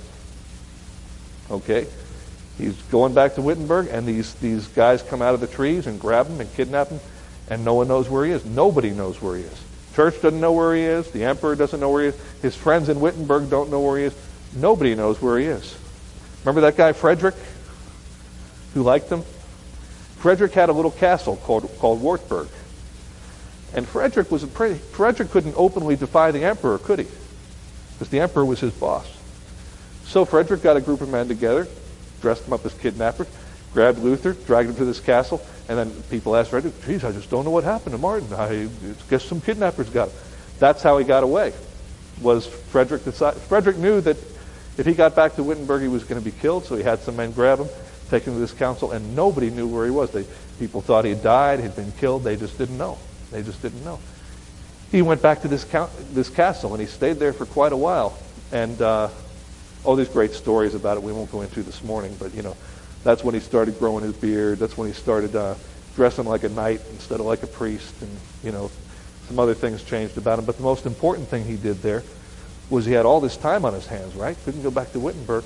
Okay? He's going back to Wittenberg, and these, these guys come out of the trees and grab him and kidnap him, and no one knows where he is. Nobody knows where he is. Church doesn't know where he is. The emperor doesn't know where he is. His friends in Wittenberg don't know where he is. Nobody knows where he is. Remember that guy Frederick, who liked him? Frederick had a little castle called, called Wartburg. And Frederick was a pretty, Frederick couldn't openly defy the emperor, could he? Because the emperor was his boss. So Frederick got a group of men together, dressed them up as kidnappers, grabbed Luther, dragged him to this castle, and then people asked Frederick, geez, I just don't know what happened to Martin. I guess some kidnappers got him. That's how he got away, was Frederick decided. Frederick knew that if he got back to Wittenberg, he was going to be killed, so he had some men grab him, take him to this council, and nobody knew where he was. They, people thought he had died, he'd been killed. They just didn't know. They just didn't know. He went back to this, count, this castle, and he stayed there for quite a while. And, uh, oh, there's great stories about it we won't go into this morning, but, you know, that's when he started growing his beard. That's when he started uh, dressing like a knight instead of like a priest. And, you know, some other things changed about him. But the most important thing he did there was he had all this time on his hands, right? Couldn't go back to Wittenberg.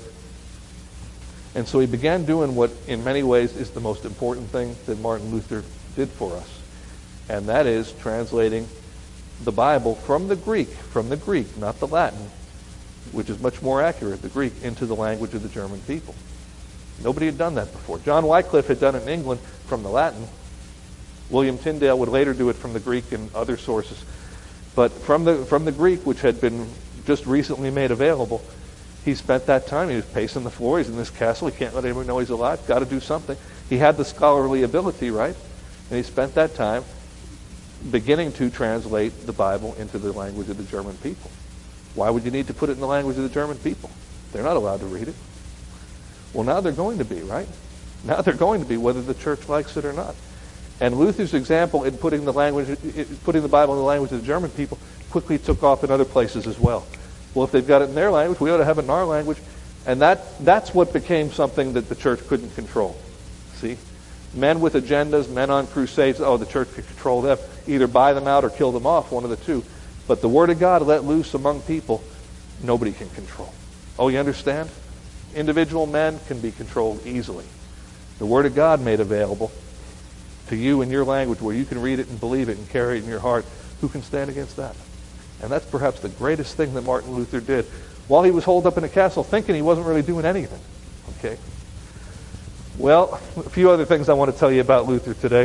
And so he began doing what, in many ways, is the most important thing that Martin Luther did for us. And that is translating the Bible from the Greek, from the Greek, not the Latin, which is much more accurate, the Greek, into the language of the German people. Nobody had done that before. John Wycliffe had done it in England from the Latin. William Tyndale would later do it from the Greek and other sources. But from the from the Greek, which had been just recently made available, he spent that time. He was pacing the floor. He's in this castle. He can't let anyone know he's alive. Got to do something. He had the scholarly ability, right? And he spent that time beginning to translate the Bible into the language of the German people. Why would you need to put it in the language of the German people? They're not allowed to read it. Well, now they're going to be, right? Now they're going to be, whether the church likes it or not. And Luther's example in putting the language, putting the Bible in the language of the German people quickly took off in other places as well. Well, if they've got it in their language, we ought to have it in our language. And that that's what became something that the church couldn't control. See? Men with agendas, men on crusades, oh, the church could control them. Either buy them out or kill them off, one of the two. But the Word of God let loose among people, nobody can control. Oh, you understand? Individual men can be controlled easily. The Word of God made available to you in your language where you can read it and believe it and carry it in your heart. Who can stand against that? And that's perhaps the greatest thing that Martin Luther did while he was holed up in a castle thinking he wasn't really doing anything. Okay? Well, a few other things I want to tell you about Luther today.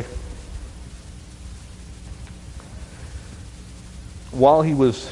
While he was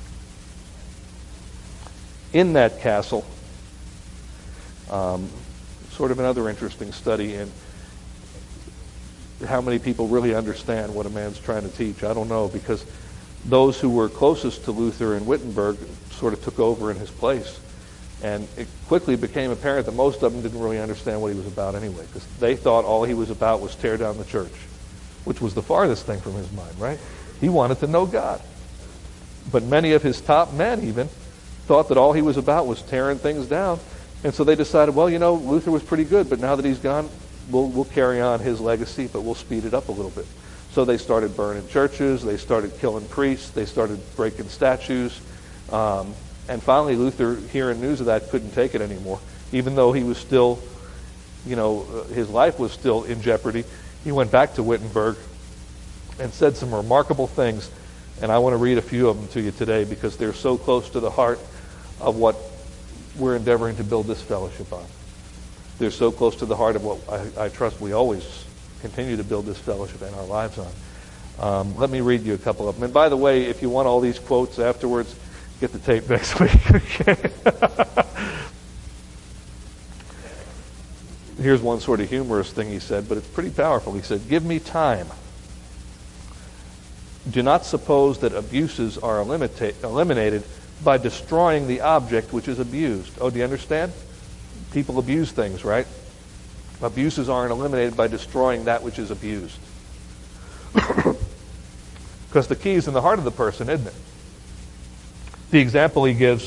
in that castle, um, sort of another interesting study in how many people really understand what a man's trying to teach. I don't know, because those who were closest to Luther in Wittenberg sort of took over in his place. And it quickly became apparent that most of them didn't really understand what he was about anyway, because they thought all he was about was tear down the church, which was the farthest thing from his mind, right? He wanted to know God. But many of his top men even thought that all he was about was tearing things down. And so they decided, well, you know, Luther was pretty good, but now that he's gone, we'll, we'll carry on his legacy, but we'll speed it up a little bit. So they started burning churches, they started killing priests, they started breaking statues. Um, and finally, Luther, hearing news of that, couldn't take it anymore. Even though he was still, you know, uh, his life was still in jeopardy, he went back to Wittenberg and said some remarkable things. And I want to read a few of them to you today because they're so close to the heart of what we're endeavoring to build this fellowship on. They're so close to the heart of what I, I trust we always continue to build this fellowship and our lives on. Um, let me read you a couple of them. And by the way, if you want all these quotes afterwards, get the tape next week. Okay. Here's one sort of humorous thing he said, but it's pretty powerful. He said, "Give me time. Do not suppose that abuses are eliminate, eliminated by destroying the object which is abused." Oh, do you understand? People abuse things, right? Abuses aren't eliminated by destroying that which is abused. Because the key is in the heart of the person, isn't it? The example he gives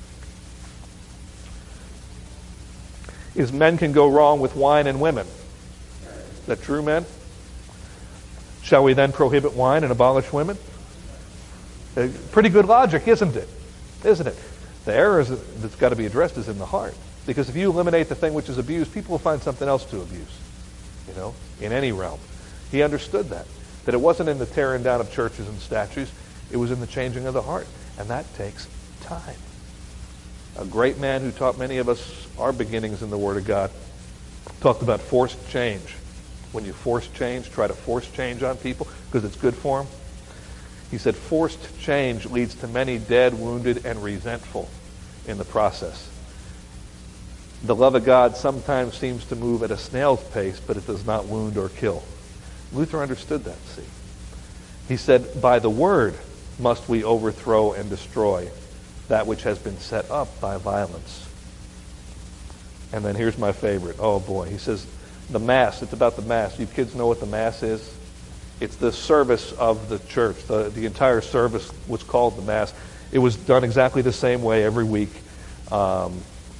is men can go wrong with wine and women. Is that true, men? Shall we then prohibit wine and abolish women? Uh, pretty good logic, isn't it? Isn't it? The error is, that's got to be addressed is in the heart. Because if you eliminate the thing which is abused, people will find something else to abuse, you know, in any realm. He understood that, that it wasn't in the tearing down of churches and statues, it was in the changing of the heart. And that takes time. A great man who taught many of us our beginnings in the Word of God talked about forced change. When you force change, try to force change on people because it's good for them. He said forced change leads to many dead, wounded, and resentful in the process. The love of God sometimes seems to move at a snail's pace, but it does not wound or kill. Luther understood that, see. He said, by the word must we overthrow and destroy that which has been set up by violence. And then here's my favorite. Oh boy, he says, the Mass, it's about the Mass. You kids know what the Mass is? It's the service of the church. The, the entire service was called the Mass. It was done exactly the same way every week. Um,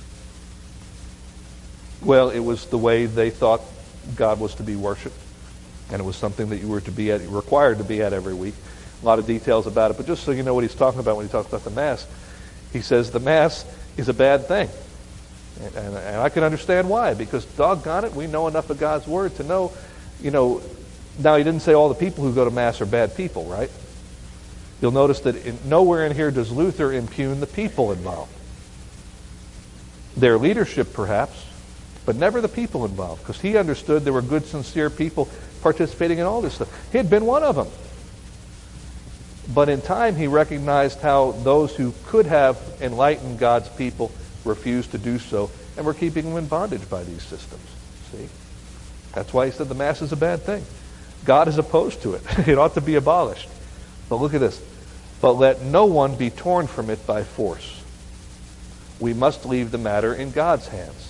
well, it was the way they thought God was to be worshipped. And it was something that you were to be at, required to be at every week. A lot of details about it. But just so you know what he's talking about when he talks about the Mass, he says the Mass is a bad thing. And, and, and I can understand why, because doggone it, we know enough of God's Word to know, you know, now he didn't say all the people who go to Mass are bad people, right? You'll notice that in, nowhere in here does Luther impugn the people involved. Their leadership, perhaps, but never the people involved, because he understood there were good, sincere people participating in all this stuff. He had been one of them. But in time, he recognized how those who could have enlightened God's people refused to do so, and were keeping them in bondage by these systems. See? That's why he said the mass is a bad thing. God is opposed to it. It ought to be abolished. But look at this. But let no one be torn from it by force. We must leave the matter in God's hands.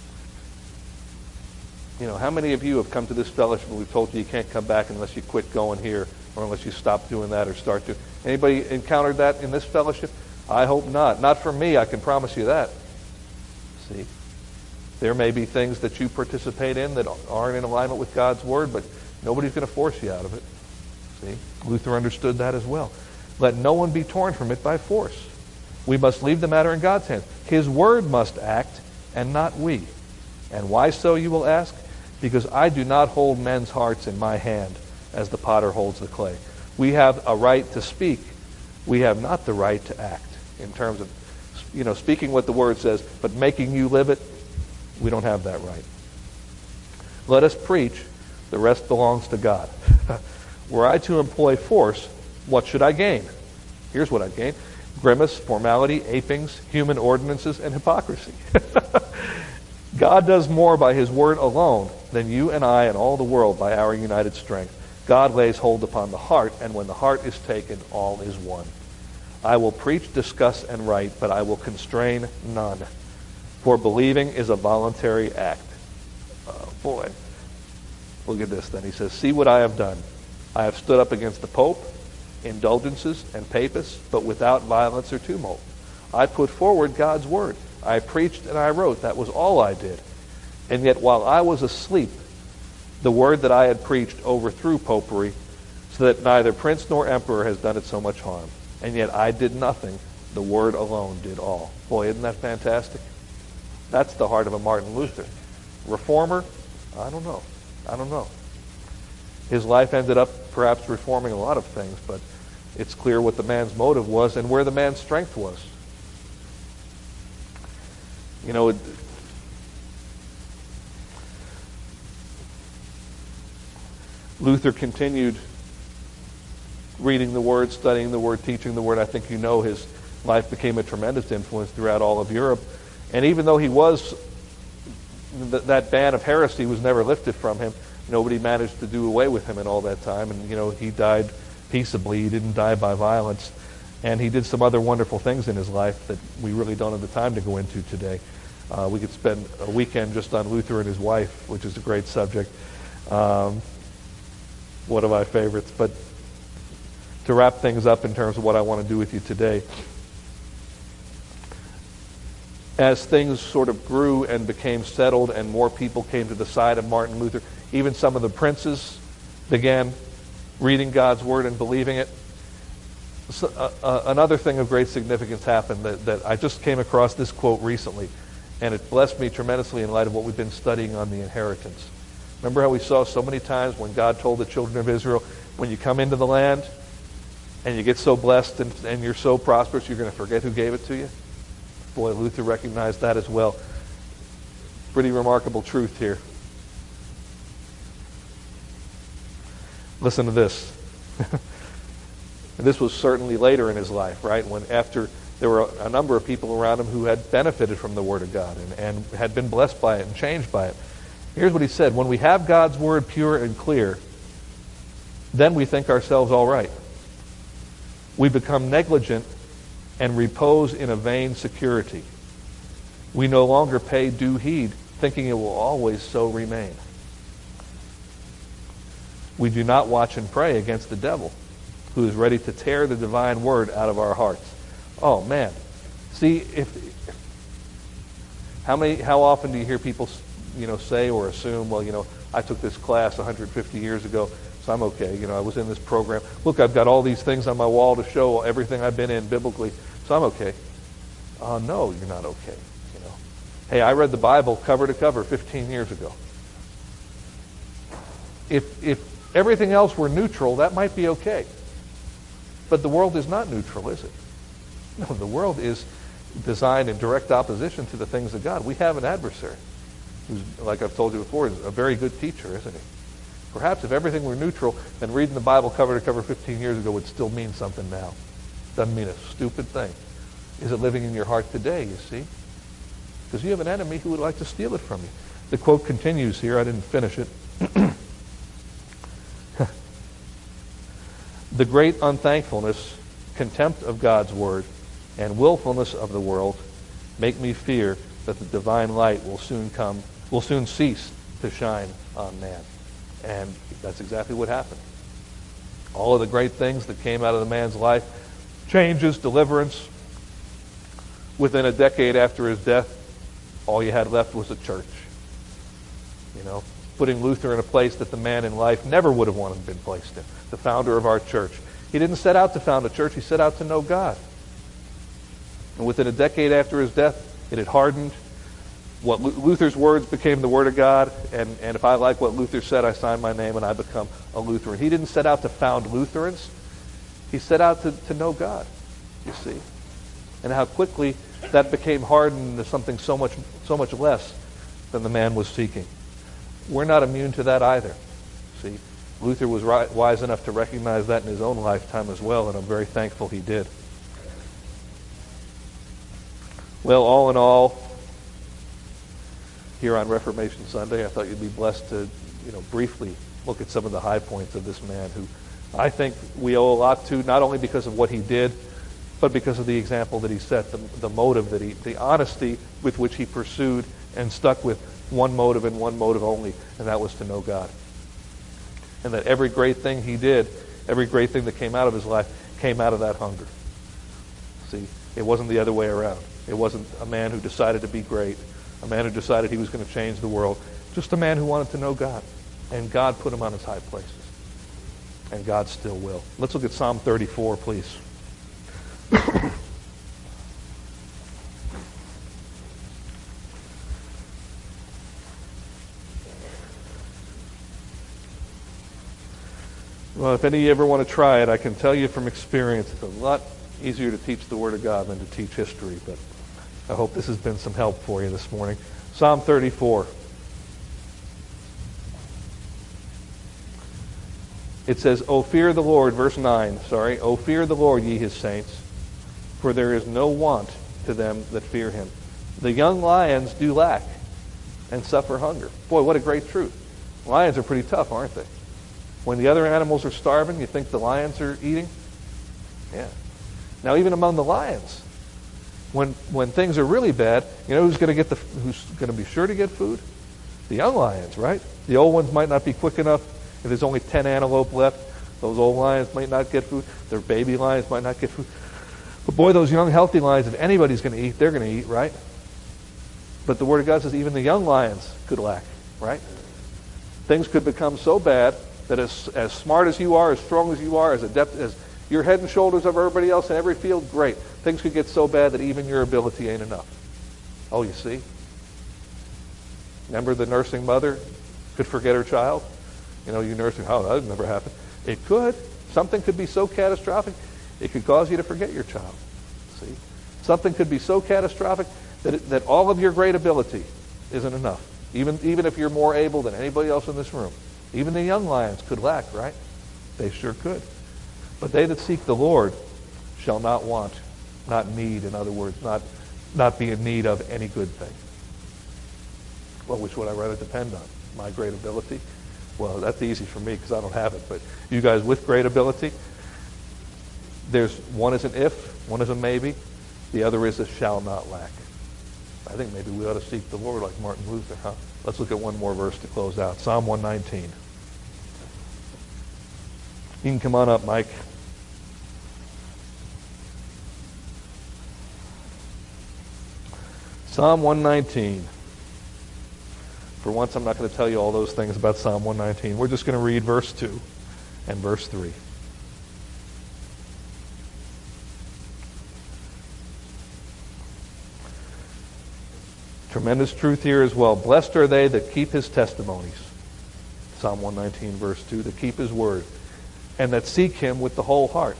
You know, how many of you have come to this fellowship and we've told you you can't come back unless you quit going here, or unless you stop doing that or start to? Anybody encountered that in this fellowship? I hope not. Not for me, I can promise you that. See? There may be things that you participate in that aren't in alignment with God's Word, but nobody's going to force you out of it. See? Luther understood that as well. Let no one be torn from it by force. We must leave the matter in God's hands. His Word must act, and not we. And why so, you will ask? Because I do not hold men's hearts in my hand as the potter holds the clay. We have a right to speak. We have not the right to act in terms of, you know, speaking what the Word says, but making you live it, we don't have that right. Let us preach. The rest belongs to God. Were I to employ force, what should I gain? Here's what I gain. Grimace, formality, apings, human ordinances, and hypocrisy. God does more by his word alone than you and I and all the world by our united strength. God lays hold upon the heart, and when the heart is taken, all is one. I will preach, discuss, and write, but I will constrain none. For believing is a voluntary act. Oh, boy. Look at this then. He says, see what I have done. I have stood up against the Pope, indulgences, and papists, but without violence or tumult. I put forward God's word. I preached and I wrote. That was all I did. And yet while I was asleep, the word that I had preached overthrew popery, so that neither prince nor emperor has done it so much harm. And yet I did nothing. The word alone did all. Boy, isn't that fantastic? That's the heart of a Martin Luther. Reformer? I don't know. I don't know. His life ended up perhaps reforming a lot of things, but it's clear what the man's motive was and where the man's strength was. You know, it, Luther continued reading the Word, studying the Word, teaching the Word. I think you know his life became a tremendous influence throughout all of Europe. And even though he was, th- that ban of heresy was never lifted from him, nobody managed to do away with him in all that time. And, you know, he died peaceably. He didn't die by violence. And he did some other wonderful things in his life that we really don't have the time to go into today. Uh, we could spend a weekend just on Luther and his wife, which is a great subject. Um, one of my favorites. But to wrap things up in terms of what I want to do with you today, as things sort of grew and became settled and more people came to the side of Martin Luther, even some of the princes began reading God's Word and believing it. So, uh, uh, another thing of great significance happened that, that I just came across this quote recently, and it blessed me tremendously in light of what we've been studying on the inheritance. Remember how we saw so many times when God told the children of Israel, when you come into the land and you get so blessed and, and you're so prosperous, you're going to forget who gave it to you? Boy, Luther recognized that as well. Pretty remarkable truth here. Listen to this. This was certainly later in his life, right? When after there were a number of people around him who had benefited from the Word of God and, and had been blessed by it and changed by it. Here's what he said. When we have God's Word pure and clear, then we think ourselves all right. We become negligent and repose in a vain security. We no longer pay due heed, thinking it will always so remain. We do not watch and pray against the devil, who is ready to tear the divine word out of our hearts. Oh man, see if how many how often do you hear people, you know, say or assume, well, you know, I took this class one hundred fifty years ago, so I'm okay. You know, I was in this program. Look, I've got all these things on my wall to show everything I've been in biblically, so I'm okay. Oh, uh, no, you're not okay. You know, hey, I read the Bible cover to cover fifteen years ago. If if everything else were neutral, that might be okay. But the world is not neutral, is it? No, the world is designed in direct opposition to the things of God. We have an adversary. who's, like I've told you before, is a very good teacher, isn't he? Perhaps if everything were neutral, then reading the Bible cover to cover fifteen years ago would still mean something now. Doesn't mean a stupid thing. Is it living in your heart today, you see? Because you have an enemy who would like to steal it from you. The quote continues here. I didn't finish it. The great unthankfulness, contempt of God's word, and willfulness of the world make me fear that the divine light will soon come, will soon cease to shine on man. And that's exactly what happened. All of the great things that came out of the man's life, changes, deliverance, within a decade after his death, all you had left was a church. You know, putting Luther in a place that the man in life never would have wanted to be placed in, the founder of our church. He didn't set out to found a church, he set out to know God. And within a decade after his death, it had hardened. What Luther's words became the Word of God, and, and if I like what Luther said, I sign my name and I become a Lutheran. He didn't set out to found Lutherans. He set out to, to know God, you see. And how quickly that became hardened into something so much, so much less than the man was seeking. We're not immune to that either. See, Luther was right, wise enough to recognize that in his own lifetime as well, and I'm very thankful he did. Well, all in all, here on Reformation Sunday, I thought you'd be blessed to, you know, briefly look at some of the high points of this man who I think we owe a lot to, not only because of what he did, but because of the example that he set, the, the motive that he, the honesty with which he pursued and stuck with one motive and one motive only, and that was to know God. And that every great thing he did, every great thing that came out of his life, came out of that hunger. See, it wasn't the other way around. It wasn't a man who decided to be great, a man who decided he was going to change the world, just a man who wanted to know God. And God put him on his high places. And God still will. Let's look at Psalm thirty-four, please. Well, if any of you ever want to try it, I can tell you from experience, it's a lot easier to teach the Word of God than to teach history. But I hope this has been some help for you this morning. Psalm thirty-four. It says, O fear the Lord, verse nine, sorry, O fear the Lord, ye his saints, for there is no want to them that fear him. The young lions do lack and suffer hunger. Boy, what a great truth. Lions are pretty tough, aren't they? When the other animals are starving, you think the lions are eating? Yeah. Now, even among the lions, when when things are really bad, you know who's going to get the who's going to be sure to get food? The young lions, right? The old ones might not be quick enough. If there's only ten antelope left, those old lions might not get food. Their baby lions might not get food. But boy, those young, healthy lions, if anybody's going to eat, they're going to eat, right? But the Word of God says even the young lions could lack, right? Things could become so bad that as as smart as you are, as strong as you are, as adept as you're head and shoulders of everybody else in every field, great. Things could get so bad that even your ability ain't enough. Oh, you see? Remember the nursing mother could forget her child? You know, you nursing, oh, that would never happen. It could. Something could be so catastrophic, it could cause you to forget your child. See? Something could be so catastrophic that it, that all of your great ability isn't enough. Even, even if you're more able than anybody else in this room. Even the young lions could lack, right? They sure could. But they that seek the Lord shall not want, not need, in other words, not, not be in need of any good thing. Well, which would I rather depend on? My great ability? Well, that's easy for me because I don't have it. But you guys with great ability, there's one is an if, one is a maybe, the other is a shall not lack. I think maybe we ought to seek the Lord like Martin Luther, huh? Let's look at one more verse to close out. Psalm one nineteen. You can come on up, Mike. Psalm one nineteen. For once, I'm not going to tell you all those things about Psalm one nineteen. We're just going to read verse two and verse three. Tremendous truth here as well. Blessed are they that keep his testimonies. Psalm one nineteen, verse two, that keep his word, and that seek him with the whole heart.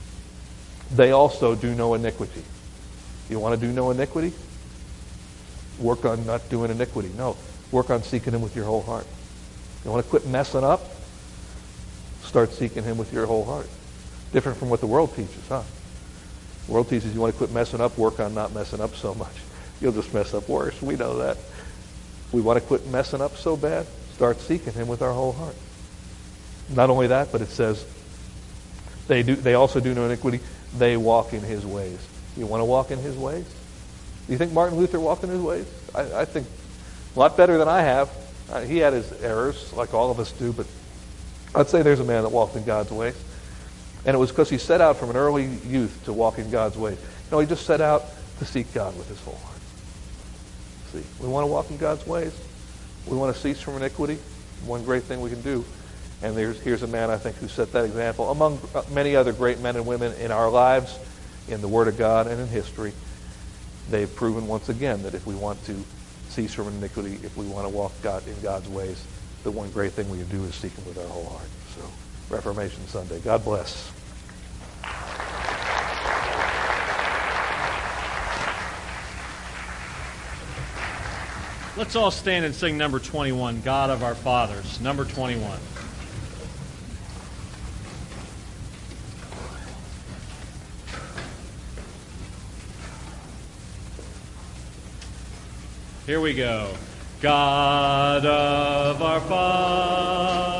They also do no iniquity. You want to do no iniquity? work on not doing iniquity. No, work on seeking him with your whole heart. You want to quit messing up? Start seeking him with your whole heart. Different from what the world teaches, huh? The world teaches you want to quit messing up, work on not messing up so much. You'll just mess up worse. We know that. We want to quit messing up so bad, start seeking him with our whole heart. Not only that, but it says, they do. They also do no iniquity. They walk in his ways. You want to walk in his ways? Do you think Martin Luther walked in his ways? I, I think a lot better than I have. Uh, he had his errors, like all of us do, but I'd say there's a man that walked in God's ways. And it was because he set out from an early youth to walk in God's ways. You know, he just set out to seek God with his whole heart. See, we want to walk in God's ways. We want to cease from iniquity. One great thing we can do. And there's, here's a man, I think, who set that example among many other great men and women in our lives, in the Word of God, and in history. They've proven once again that if we want to cease from iniquity, if we want to walk God in God's ways, the one great thing we can do is seek him with our whole heart. So, Reformation Sunday. God bless. Let's all stand and sing number twenty-one, God of Our Fathers. Number twenty-one. Here we go. God of our fathers.